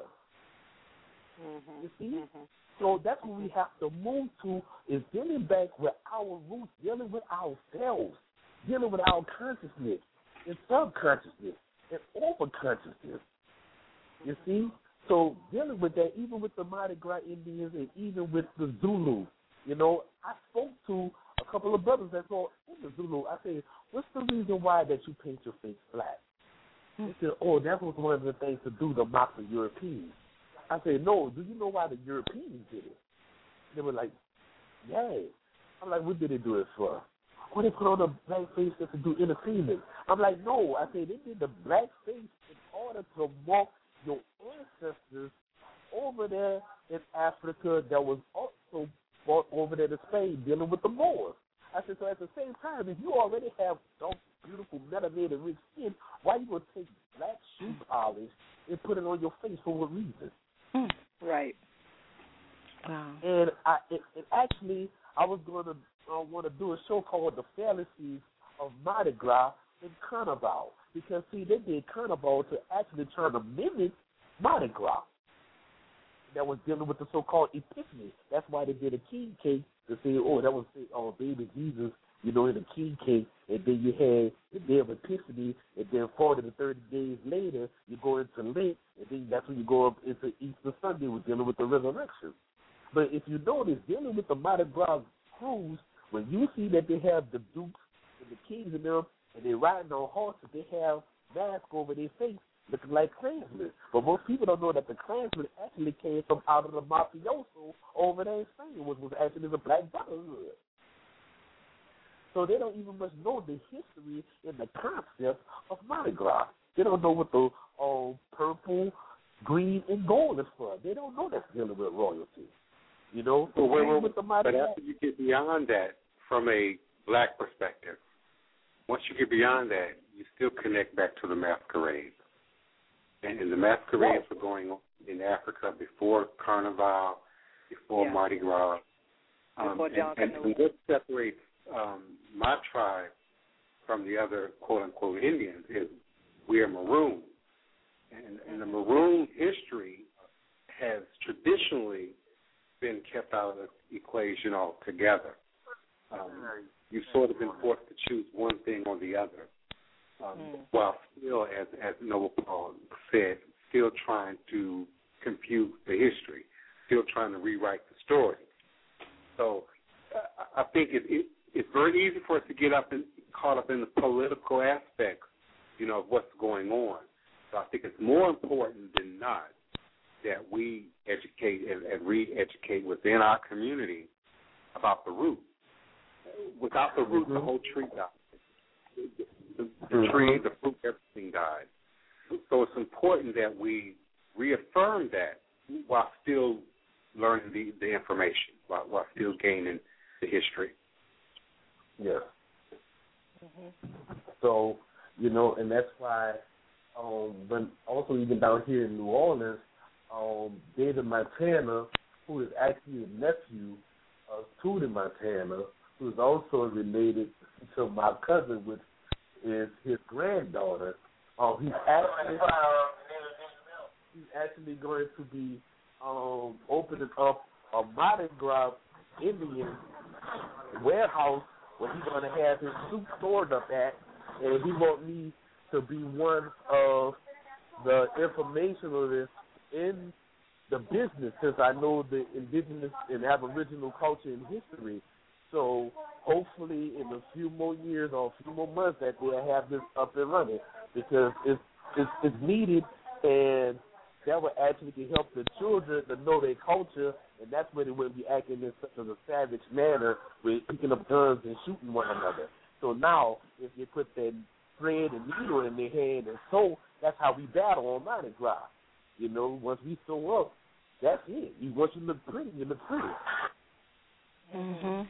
You see? So that's what we have to move to, is dealing back with our roots, dealing with ourselves, dealing with our consciousness and subconsciousness and overconsciousness. You see? So dealing with that, even with the Mardi Gras Indians and even with the Zulu, you know, I spoke to a couple of brothers that go in the Zulu. I said, what's the reason why that you paint your face black? They said, oh, that was one of the things to do to mock the Europeans. I said, no, do you know why the Europeans did it? They were like, yeah. I'm like, what did they do it for? Oh, they put on a black face just to do entertainment. I'm like, no. I said, they did the black face in order to mock your ancestors over there in Africa that was also brought over there to Spain dealing with the Moors. I said, so at the same time, if you already have dark, beautiful, melanated, rich skin, why you going to take black shoe polish and put it on your face for what reason? Right. Wow. And actually, I was going to want to do a show called The Fallacies of Mardi Gras in Carnival. Because, see, they did Carnival to actually try to mimic Mardi Gras. That was dealing with the so-called Epiphany. That's why they did a king cake to say, oh, that was baby Jesus, you know, in a king cake. And then you had the day of Epiphany, and then 40 to 30 days later, you go into Lent, and then that's when you go up into Easter Sunday, with dealing with the resurrection. But if you notice, dealing with the Mardi Gras cruise, when you see that they have the dukes and the kings in them, and they're riding on horses, they have masks over their face, looking like Klansmen. But most people don't know that the Klansmen actually came from out of the mafioso over there in Spain, which was actually the Black Brotherhood. So they don't even much know the history and the concept of Mardi Gras. They don't know what the purple, green, and gold is for. They don't know that's dealing with royalty. You know? But after you get beyond that, from a black perspective, once you get beyond that, you still connect back to the masquerades. And the masquerades were going on in Africa before Carnival, before Mardi Gras. And what separates my tribe from the other quote-unquote Indians is we are maroon. And the maroon history has traditionally been kept out of the equation altogether. You've sort of been forced to choose one thing or the other, while still, as Noble Paul said, still trying to compute the history, still trying to rewrite the story. So I think it's very easy for us to get caught up in the political aspects, you know, of what's going on. So I think it's more important than not that we educate and re-educate within our community about the root. Without the root, the whole tree dies. The tree, the fruit, everything dies. So it's important that we reaffirm that while still learning the information, while still gaining the history. Yeah. So, you know, and that's why, but also even down here in New Orleans, David Montana, who is actually a nephew of Tootie Montana, who is also related to my cousin, which is his granddaughter. He's actually going to be opening up a Mardi Gras Indian warehouse where he's going to have his suit stored up at, and he want me to be one of the informationalists in the business, since I know the indigenous and aboriginal culture and history. So hopefully in a few more years or a few more months that they'll have this up and running, because it's needed, and that would actually help the children to know their culture, and that's where they wouldn't be acting in such a savage manner with picking up guns and shooting one another. So now, if you put that thread and needle in their hand and sew, that's how we battle on Mardi Gras. You know, once we sew up, that's it. Once you look pretty, you look pretty. Mhm.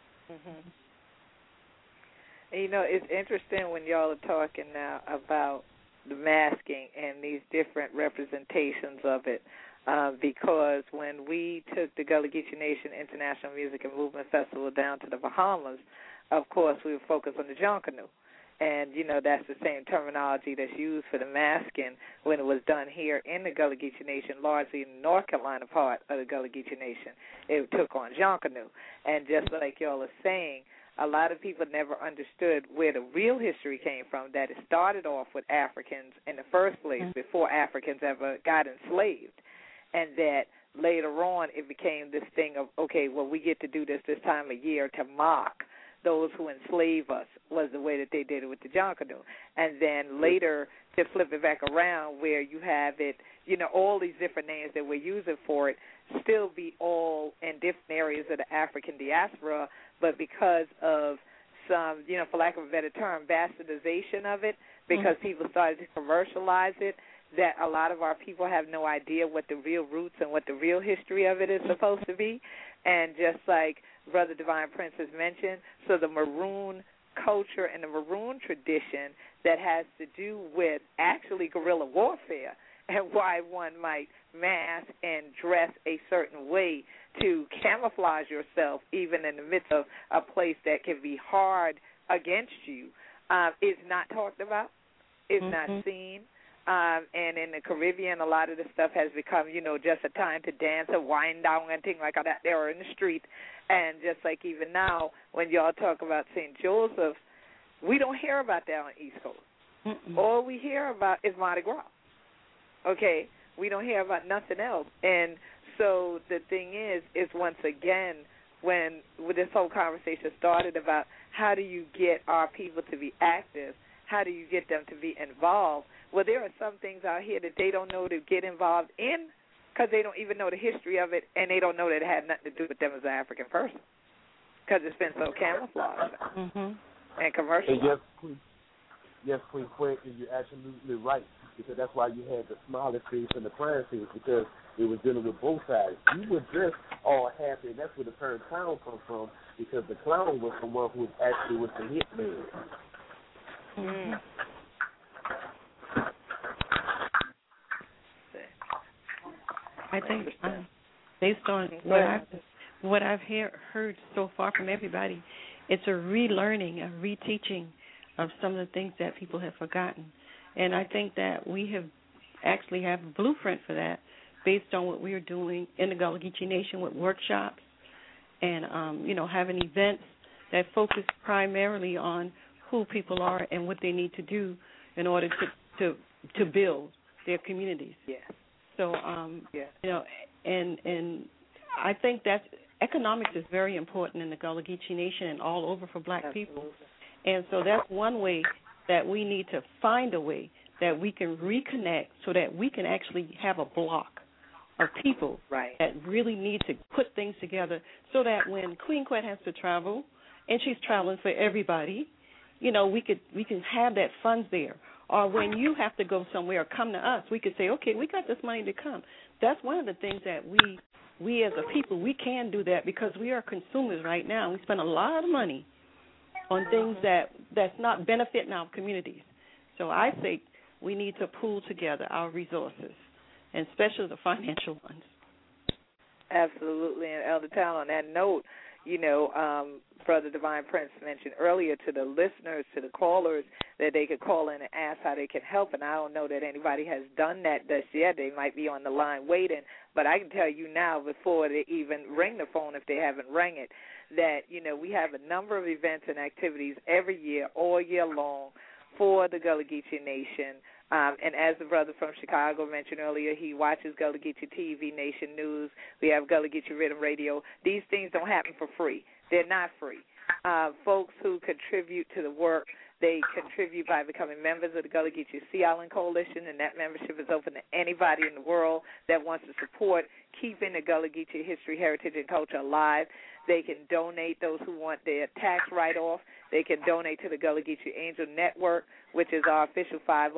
You know, it's interesting when y'all are talking now about the masking and these different representations of it, because when we took the Gullah Geechee Nation International Music and Movement Festival down to the Bahamas, of course we were focused on the Junkanoo. And, you know, that's the same terminology that's used for the masking when it was done here in the Gullah Geechee Nation, largely in the North Carolina part of the Gullah Geechee Nation. It took on Junkanoo. And just like y'all are saying, a lot of people never understood where the real history came from, that it started off with Africans in the first place before Africans ever got enslaved, and that later on it became this thing of, okay, well, we get to do this time of year to mock those who enslave us, was the way that they did it with the Junkanoo. And then later to flip it back around where you have it, you know, all these different names that we're using for it still be all in different areas of the African diaspora, but because of some, you know, for lack of a better term, bastardization of it, because people started to commercialize it, that a lot of our people have no idea what the real roots and what the real history of it is supposed to be. And just like Brother Divine Prince has mentioned, so the Maroon culture and the Maroon tradition that has to do with actually guerrilla warfare and why one might mask and dress a certain way to camouflage yourself even in the midst of a place that can be hard against you, is not talked about, is not seen. And in the Caribbean, a lot of the stuff has become, you know, just a time to dance and wind down and things like that there in the street. And just like even now, when y'all talk about St. Joseph, we don't hear about that on the East Coast. All we hear about is Mardi Gras. Okay? We don't hear about nothing else. And so the thing is once again, when this whole conversation started about how do you get our people to be active, how do you get them to be involved, well, there are some things out here that they don't know to get involved in because they don't even know the history of it, and they don't know that it had nothing to do with them as an African person because it's been so camouflaged and commercialized. And yes, Queen Quinn, you're absolutely right, because that's why you had the smiley face and the crying face, because it was dealing with both sides. You were just all happy, and that's where the term clown comes from, because the clown was the one who actually was the hitman. I think based on what I've heard so far from everybody, it's a relearning, a reteaching of some of the things that people have forgotten. And I think that we have actually have a blueprint for that based on what we are doing in the Gullah Geechee Nation with workshops and, you know, having events that focus primarily on who people are and what they need to do in order to build their communities. Yes. So, you know, and I think that economics is very important in the Gullah Geechee Nation and all over for black people. And so that's one way that we need to find a way that we can reconnect so that we can actually have a block of people that really need to put things together so that when Queen Quet has to travel, and she's traveling for everybody, you know, we can have that funds there. Or when you have to go somewhere or come to us, we could say, okay, we got this money to come. That's one of the things that we as a people, we can do that because we are consumers right now. We spend a lot of money on things that's not benefiting our communities. So I say we need to pool together our resources, and especially the financial ones. Absolutely. And Elder Tal, on that note, you know, Brother Divine Prince mentioned earlier to the listeners, to the callers, that they could call in and ask how they can help. And I don't know that anybody has done that just yet. They might be on the line waiting. But I can tell you now, before they even ring the phone, if they haven't rang it, that, you know, we have a number of events and activities every year, all year long, for the Gullah Geechee Nation. And as the brother from Chicago mentioned earlier, he watches Gullah Geechee TV, Nation News. We have Gullah Geechee Rhythm Radio. These things don't happen for free. They're not free. Folks who contribute to the work They contribute by becoming members of the Gullah Geechee Sea Island Coalition, and that membership is open to anybody in the world that wants to support keeping the Gullah Geechee history, heritage, and culture alive. They can donate, those who want their tax write-off. They can donate to the Gullah Geechee Angel Network, which is our official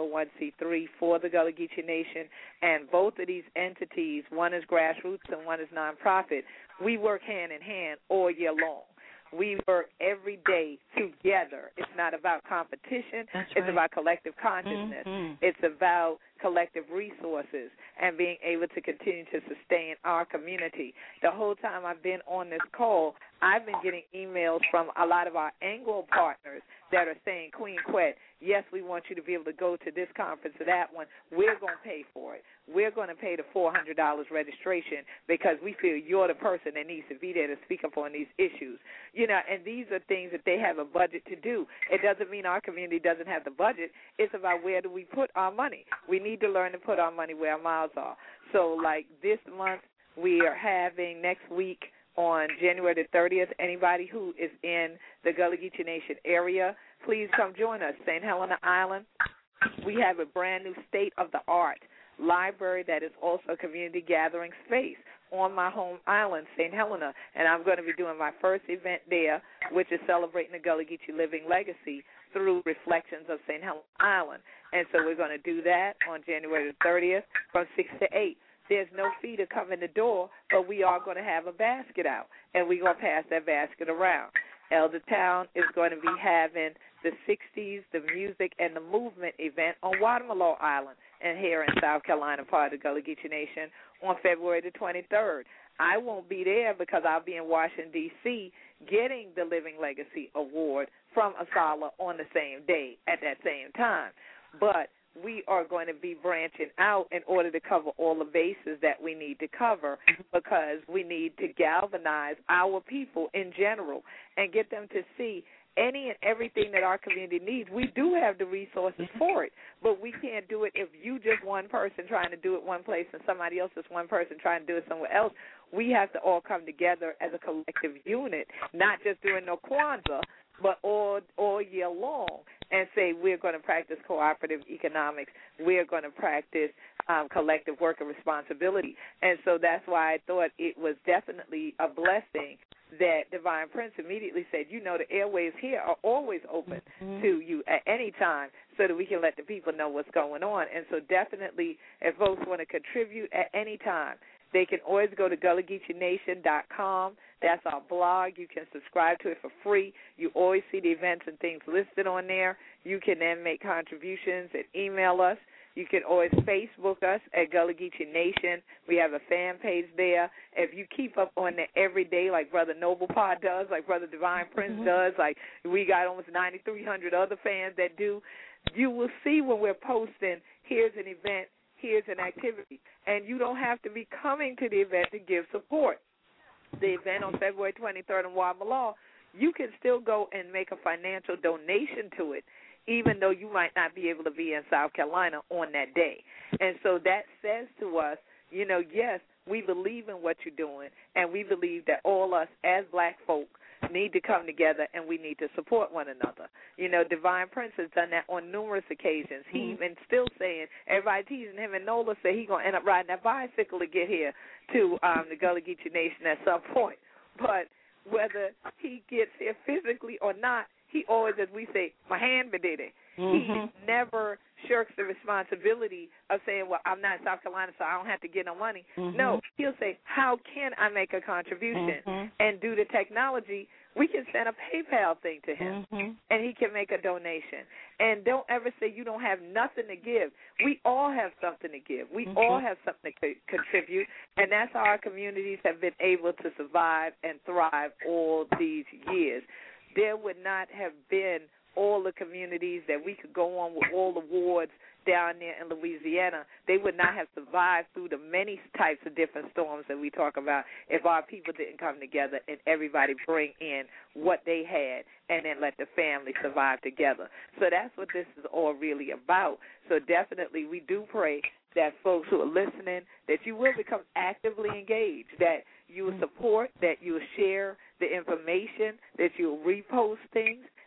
501c3 for the Gullah Geechee Nation. And both of these entities, one is grassroots and one is nonprofit, we work hand in hand all year long. We work every day together. It's not about competition. It's about collective consciousness. It's about collective resources and being able to continue to sustain our community. The whole time I've been on this call, I've been getting emails from a lot of our Anglo partners that are saying, Queen Quet, yes, we want you to be able to go to this conference or that one. We're going to pay for it. We're going to pay the $400 registration because we feel you're the person that needs to be there to speak up on these issues. You know, and these are things that they have a budget to do. It doesn't mean our community doesn't have the budget. It's about where do we put our money. We need to learn to put our money where our mouths are. So, like this month, we are having next week on January the 30th, anybody who is in the Gullah Geechee Nation area, please come join us. St. Helena Island, we have a brand-new state-of-the-art library that is also a community gathering space on my home island, St. Helena, and I'm going to be doing my first event there, which is celebrating the Gullah Geechee living legacy through Reflections of St. Helena Island. And so we're going to do that on January the 30th from 6 to 8. There's no fee to come in the door, but we are going to have a basket out, and we're going to pass that basket around. Eldertown is going to be having the 60s, the music, and the movement event on Guatemala Island and here in South Carolina, part of the Gullah Geechee Nation, on February the 23rd. I won't be there because I'll be in Washington, D.C., getting the Living Legacy Award from Asala on the same day at that same time. But we are going to be branching out in order to cover all the bases that we need to cover because we need to galvanize our people in general and get them to see any and everything that our community needs. We do have the resources for it, but we can't do it if you just one person trying to do it one place and somebody else is one person trying to do it somewhere else. We have to all come together as a collective unit, not just during no Kwanzaa, but all year long, and say we're going to practice cooperative economics. We're going to practice collective work and responsibility. And so that's why I thought it was definitely a blessing that Divine Prince immediately said, you know, the airways here are always open to you at any time so that we can let the people know what's going on. And so definitely if folks want to contribute at any time, they can always go to GullahGeecheeNation.com. That's our blog. You can subscribe to it for free. You always see the events and things listed on there. You can then make contributions and email us. You can always Facebook us at Gullah Geechee Nation. We have a fan page there. If you keep up on there every day like Brother Noble Pod does, like Brother Divine Prince does, like we got almost 9,300 other fans that do, you will see when we're posting, here's an event, here's an activity. And you don't have to be coming to the event to give support. The event on February 23rd in Guatemala, you can still go and make a financial donation to it, even though you might not be able to be in South Carolina on that day. And so that says to us, you know, yes, we believe in what you're doing, and we believe that all us as black folk need to come together and we need to support one another. You know, Divine Prince has done that on numerous occasions. He even still saying, everybody teasing him, and Nola said he's going to end up riding that bicycle to get here to the Gullah Geechee Nation at some point. But whether he gets here physically or not, he always, as we say, my hand did it. He never shirks the responsibility of saying, well, I'm not in South Carolina, so I don't have to get no money. No, he'll say, how can I make a contribution? And due to technology, we can send a PayPal thing to him, and he can make a donation. And don't ever say you don't have nothing to give. We all have something to give. We all have something to contribute, and that's how our communities have been able to survive and thrive all these years. There would not have been all the communities that we could go on with all the wards down there in Louisiana. They would not have survived through the many types of different storms that we talk about if our people didn't come together and everybody bring in what they had and then let the family survive together. So that's what this is all really about. So definitely we do pray that folks who are listening, that you will become actively engaged, that you will support, that you will share the information, that you will repost things,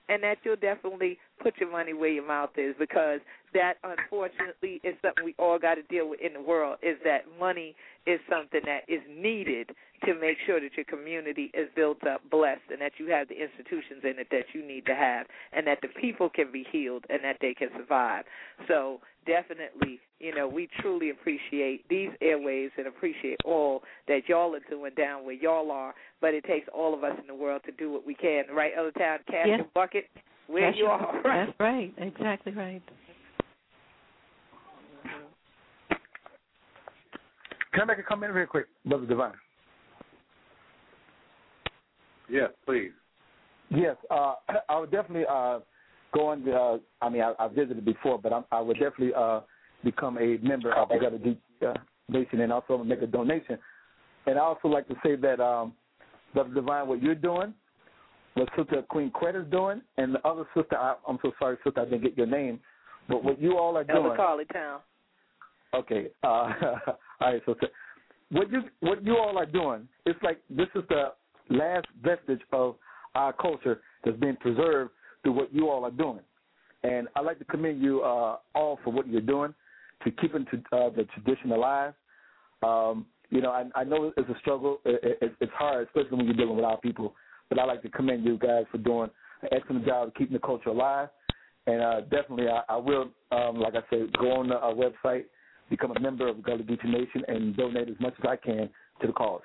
and that you'll definitely put your money where your mouth is, because that, unfortunately, is something we all got to deal with in the world, is that money is something that is needed to make sure that your community is built up, blessed, and that you have the institutions in it that you need to have, and that the people can be healed and that they can survive. So definitely, we truly appreciate these airwaves and appreciate all that y'all are doing down where y'all are, but it takes all of us in the world to do what we can, right, Elder Town? Cash your bucket where you are. Right? That's right. Exactly right. Can I make a comment real quick, Brother Divine? Yes, please. Yes, I would definitely go on. I visited before, but I would definitely become a member of the Gullah Geechee Nation and also make a donation. And I also like to say that, Brother Divine, what you're doing, what Sister Queen Quetta is doing, and the other sister, I'm so sorry, sister, I didn't get your name, but what you all are doing. Elder Carly Town. Okay. All right, so what you all are doing, it's like this is the last vestige of our culture that's being preserved through what you all are doing. And I'd like to commend you all for what you're doing to keeping the tradition alive. I know it's a struggle. It's hard, especially when you're dealing with our people. But I'd like to commend you guys for doing an excellent job of keeping the culture alive. And definitely I will, like I said, go on our website, become a member of the Gullah Geechee Nation, and donate as much as I can to the cause.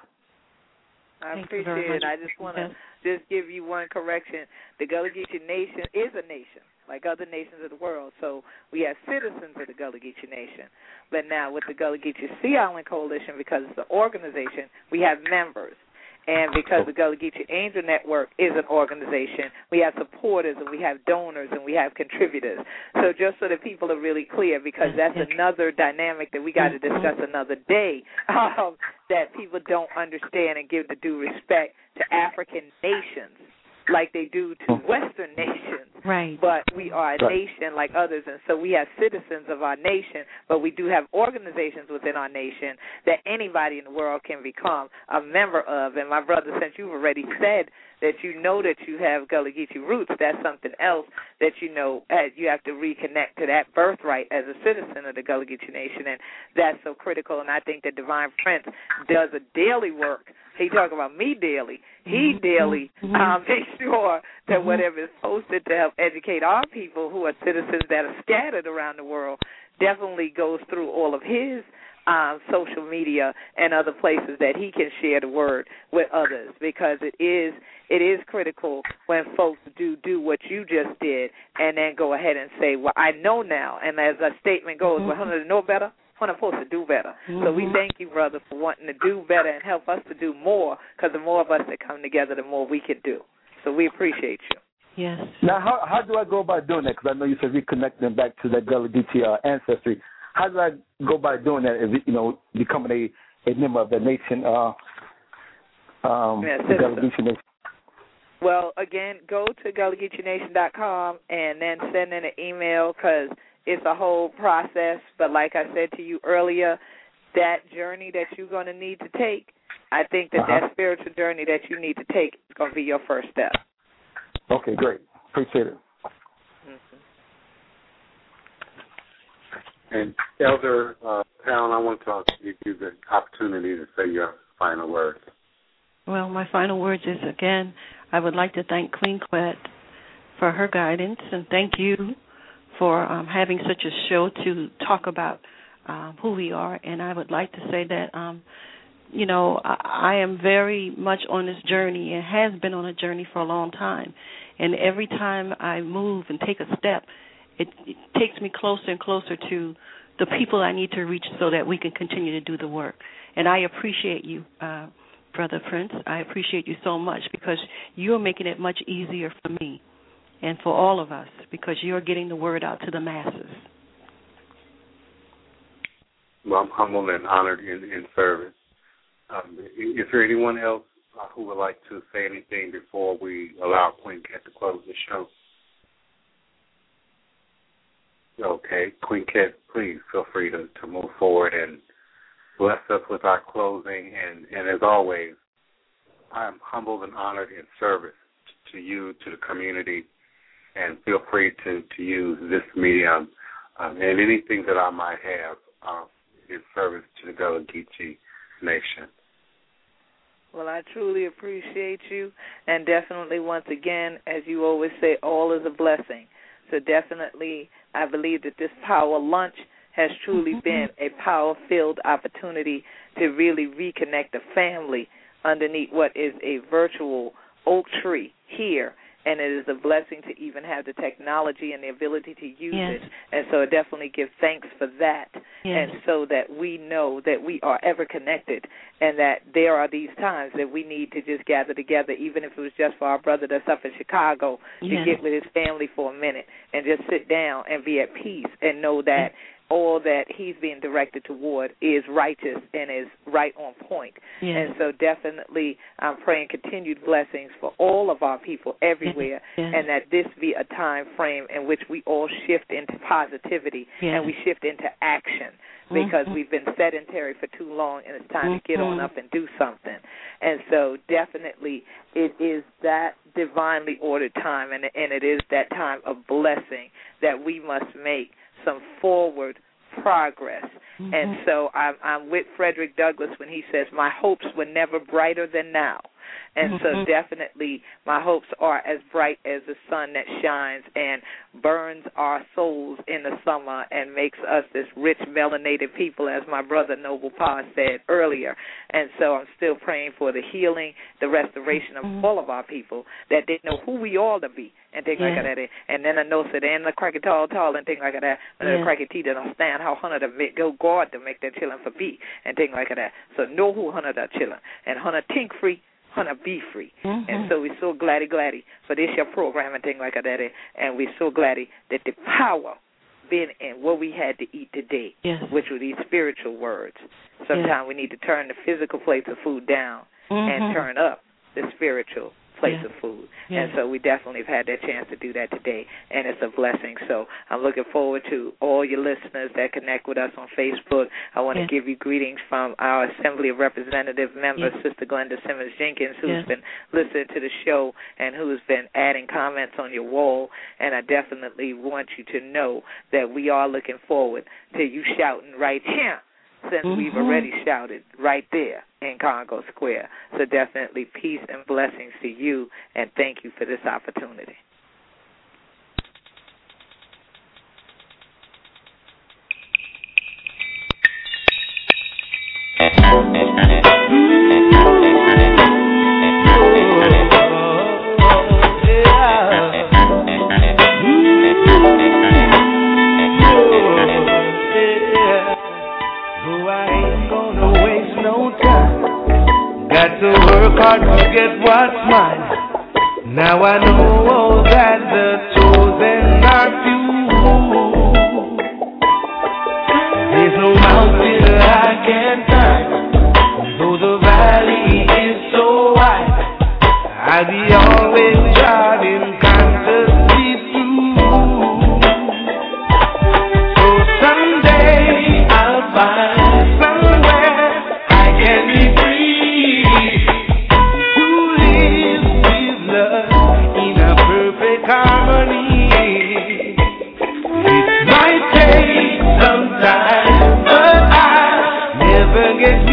I appreciate it. I just want to just give you one correction. The Gullah Geechee Nation is a nation, like other nations of the world. So we have citizens of the Gullah Geechee Nation. But now with the Gullah Geechee Sea Island Coalition, because it's an organization, we have members. And because the Gullah Geechee Angel Network is an organization, we have supporters and we have donors and we have contributors. So just so that people are really clear, because that's another dynamic that we got to discuss another day, that people don't understand and give the due respect to African nations like they do to Western nations. Right. But we are a nation like others, and so we have citizens of our nation, but we do have organizations within our nation that anybody in the world can become a member of. And my brother, since you've already said that you know that you have Gullah Geechee roots, that's something else that you have to reconnect to that birthright as a citizen of the Gullah Geechee Nation, and that's so critical. And I think that Divine Prince does a daily work. He talks about me daily. He daily makes sure that whatever is posted to help educate our people who are citizens that are scattered around the world definitely goes through all of his social media and other places that he can share the word with others, because it is critical when folks do what you just did and then go ahead and say, well, I know now. And as a statement goes, well, how to know better? I'm supposed to do better. So we thank you, brother, for wanting to do better and help us to do more, because the more of us that come together, the more we can do. So we appreciate you. Yes. Now, how do I go about doing that? Because I know you said reconnecting back to that Gullah Geechee ancestry. How do I go about doing that? Becoming a member of the nation, the Gullah Geechee Nation? Well, again, go to GullahGeecheeNation.com and then send in an email, because it's a whole process. But like I said to you earlier, that journey that you're going to need to take, I think that spiritual journey that you need to take is going to be your first step. Okay, great. Appreciate it. And Elder Town, I want to give you the opportunity to say your final words. Well, my final words is, again, I would like to thank Queen Quet for her guidance, and thank you for having such a show to talk about who we are. And I would like to say that, I am very much on this journey and has been on a journey for a long time. And every time I move and take a step, it takes me closer and closer to the people I need to reach so that we can continue to do the work. And I appreciate you, Brother Prince. I appreciate you so much, because you're making it much easier for me and for all of us, because you're getting the word out to the masses. Well, I'm humbled and honored in service. Is there anyone else who would like to say anything before we allow Queen Cat to close the show? Okay, Queen Cat, please feel free to move forward and bless us with our closing. And as always, I am humbled and honored in service to you, to the community, and feel free to use this medium and anything that I might have in service to the Gullah Geechee Nation. Well, I truly appreciate you, and definitely, once again, as you always say, all is a blessing. So definitely, I believe that this Power Lunch has truly been a power-filled opportunity to really reconnect the family underneath what is a virtual oak tree here. And it is a blessing to even have the technology and the ability to use it. And so I definitely give thanks for that. And so that we know that we are ever connected and that there are these times that we need to just gather together, even if it was just for our brother that's up in Chicago, to get with his family for a minute and just sit down and be at peace and know that all that he's being directed toward is righteous and is right on point. And so definitely I'm praying continued blessings for all of our people everywhere, and that this be a time frame in which we all shift into positivity and we shift into action, because we've been sedentary for too long and it's time to get on up and do something. And so definitely it is that divinely ordered time, and it is that time of blessing that we must make some forward progress. And so I'm with Frederick Douglass when he says, my hopes were never brighter than now. And so definitely my hopes are as bright as the sun that shines and burns our souls in the summer and makes us this rich melanated people, as my brother Noble Pa said earlier. And so I'm still praying for the healing, the restoration of all of our people, that they know who we all to be and things like that. And then I know that and the cracky tall and things like that. And the cracky tea that understand how Hunter to go guard to make that chillin' for be and things like that. So know who Hunter that chillin'. And Hunter tink free, Hunter be free. And so we're so glad for this your program and things like that. And we're so glad that the power been in what we had to eat today, which were these spiritual words. Sometimes we need to turn the physical plate of food down and turn up the spiritual place of food. And so we definitely have had that chance to do that today, and it's a blessing. So I'm looking forward to all your listeners that connect with us on Facebook. I want to give you greetings from our Assembly of Representative member, Sister Glenda Simmons Jenkins, who's been listening to the show and who's been adding comments on your wall. And I definitely want you to know that we are looking forward to you shouting right here, since we've already shouted right there in Congo Square. So definitely peace and blessings to you, and thank you for this opportunity. Got to work hard to get what's mine. Now I know that the chosen are few. There's no mountain I can't climb, though the valley is so wide. I'll be always driving consciously through. So someday I'll find somewhere I can be free. Harmony. It might take some time, but I never get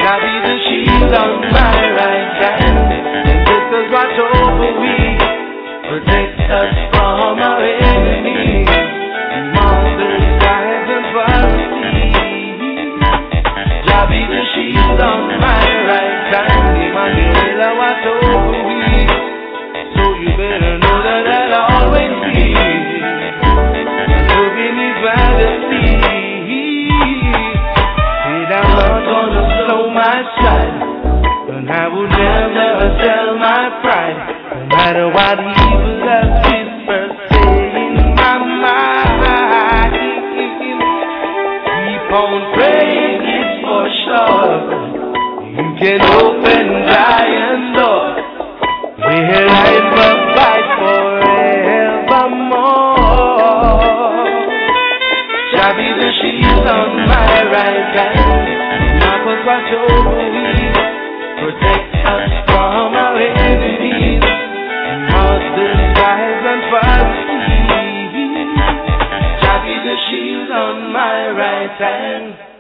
Jah be the shield on my right hand, and sisters watch over we, protect us from our enemies, monsters, giants, and Pharisees. Jah be the shield on my right hand, Emmanuel watch over we, so you better know that I'll always be looking His majesty. I'm not gonna slow my stride, and I would never sell my pride, no matter what evil has whispered say in my mind. Keep on praying, it's for sure. You can open giant doors where life abides forevermore. Shall be the shield on my right hand, Marcos watch over we, protect us from our enemies, monsters, giants, and Pharisees. Shall be the shield on my right hand.